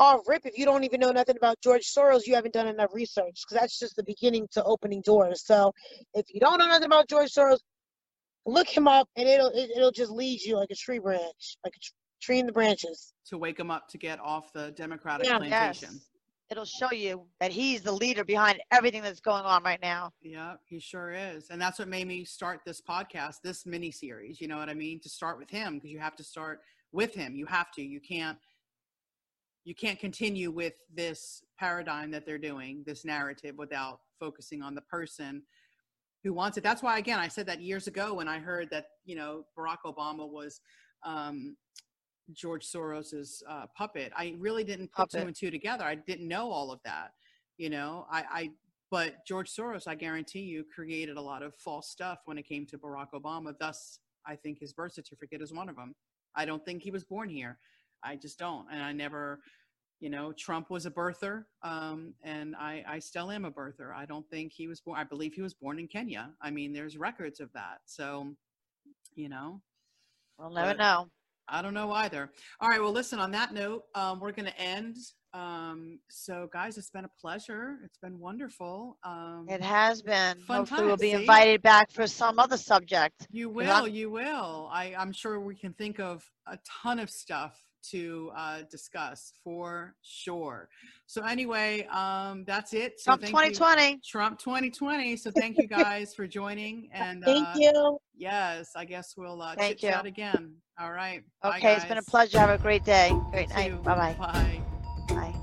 off rip, if you don't even know nothing about George Soros, you haven't done enough research, because that's just the beginning to opening doors. So if you don't know nothing about George Soros, look him up, and it'll just lead you like a tree branch, like a tree in the branches. To wake him up to get off the Democratic plantation. Yes. It'll show you that he's the leader behind everything that's going on right now. Yeah, he sure is. And that's what made me start this podcast, this mini series. You know what I mean? To start with him, because you have to start with him. You have to. You can't continue with this paradigm that they're doing, this narrative, without focusing on the person who wants it. That's why, again, I said that years ago when I heard that, you know, Barack Obama was George Soros's puppet. I really didn't put two and two together. I didn't know all of that, you know. But George Soros, I guarantee you, created a lot of false stuff when it came to Barack Obama. Thus, I think his birth certificate is one of them. I don't think he was born here. I just don't. And I never, you know, Trump was a birther, and I still am a birther. I don't think he was born. I believe he was born in Kenya. I mean, there's records of that. So, you know. We'll never know. I don't know either. All right. Well, listen, on that note, we're going to end. So, guys, it's been a pleasure. It's been wonderful. It has been. Hopefully we'll be See? invited back for some other subject. You will. You will. I'm sure we can think of a ton of stuff to discuss for sure. So anyway, that's it. So Trump 2020. Trump 2020. So thank you guys for joining. And thank you. Yes, I guess we'll chit chat again. All right. Okay, bye, it's been a pleasure. Have a great day. Great You night. too. Bye-bye. Bye. Bye.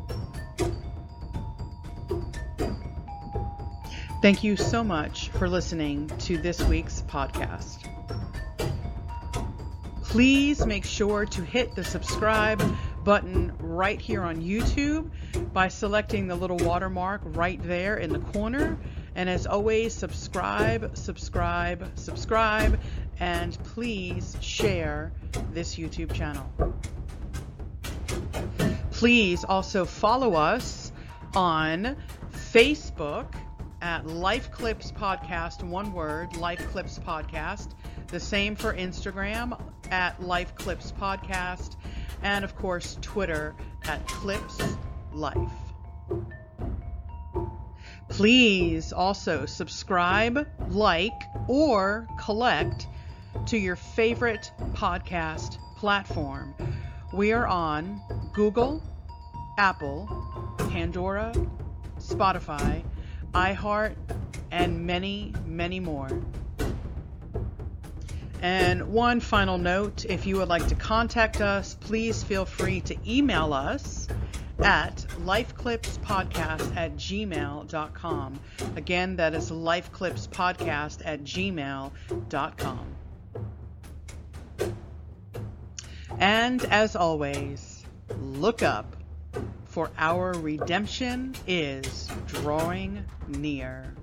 Thank you so much for listening to this week's podcast. Please make sure to hit the subscribe button right here on YouTube by selecting the little watermark right there in the corner. And as always, subscribe, and please share this YouTube channel. Please also follow us on Facebook at Life Clips Podcast, one word, Life Clips Podcast. The same for Instagram at Life Clips Podcast, and of course Twitter at Clips Life. Please also subscribe, like, or collect to your favorite podcast platform. We are on Google, Apple, Pandora, Spotify, iHeart, and many, many more. And one final note, if you would like to contact us, please feel free to email us at lifeclipspodcast@gmail.com. Again, that is lifeclipspodcast@gmail.com. And as always, look up, for our redemption is drawing near.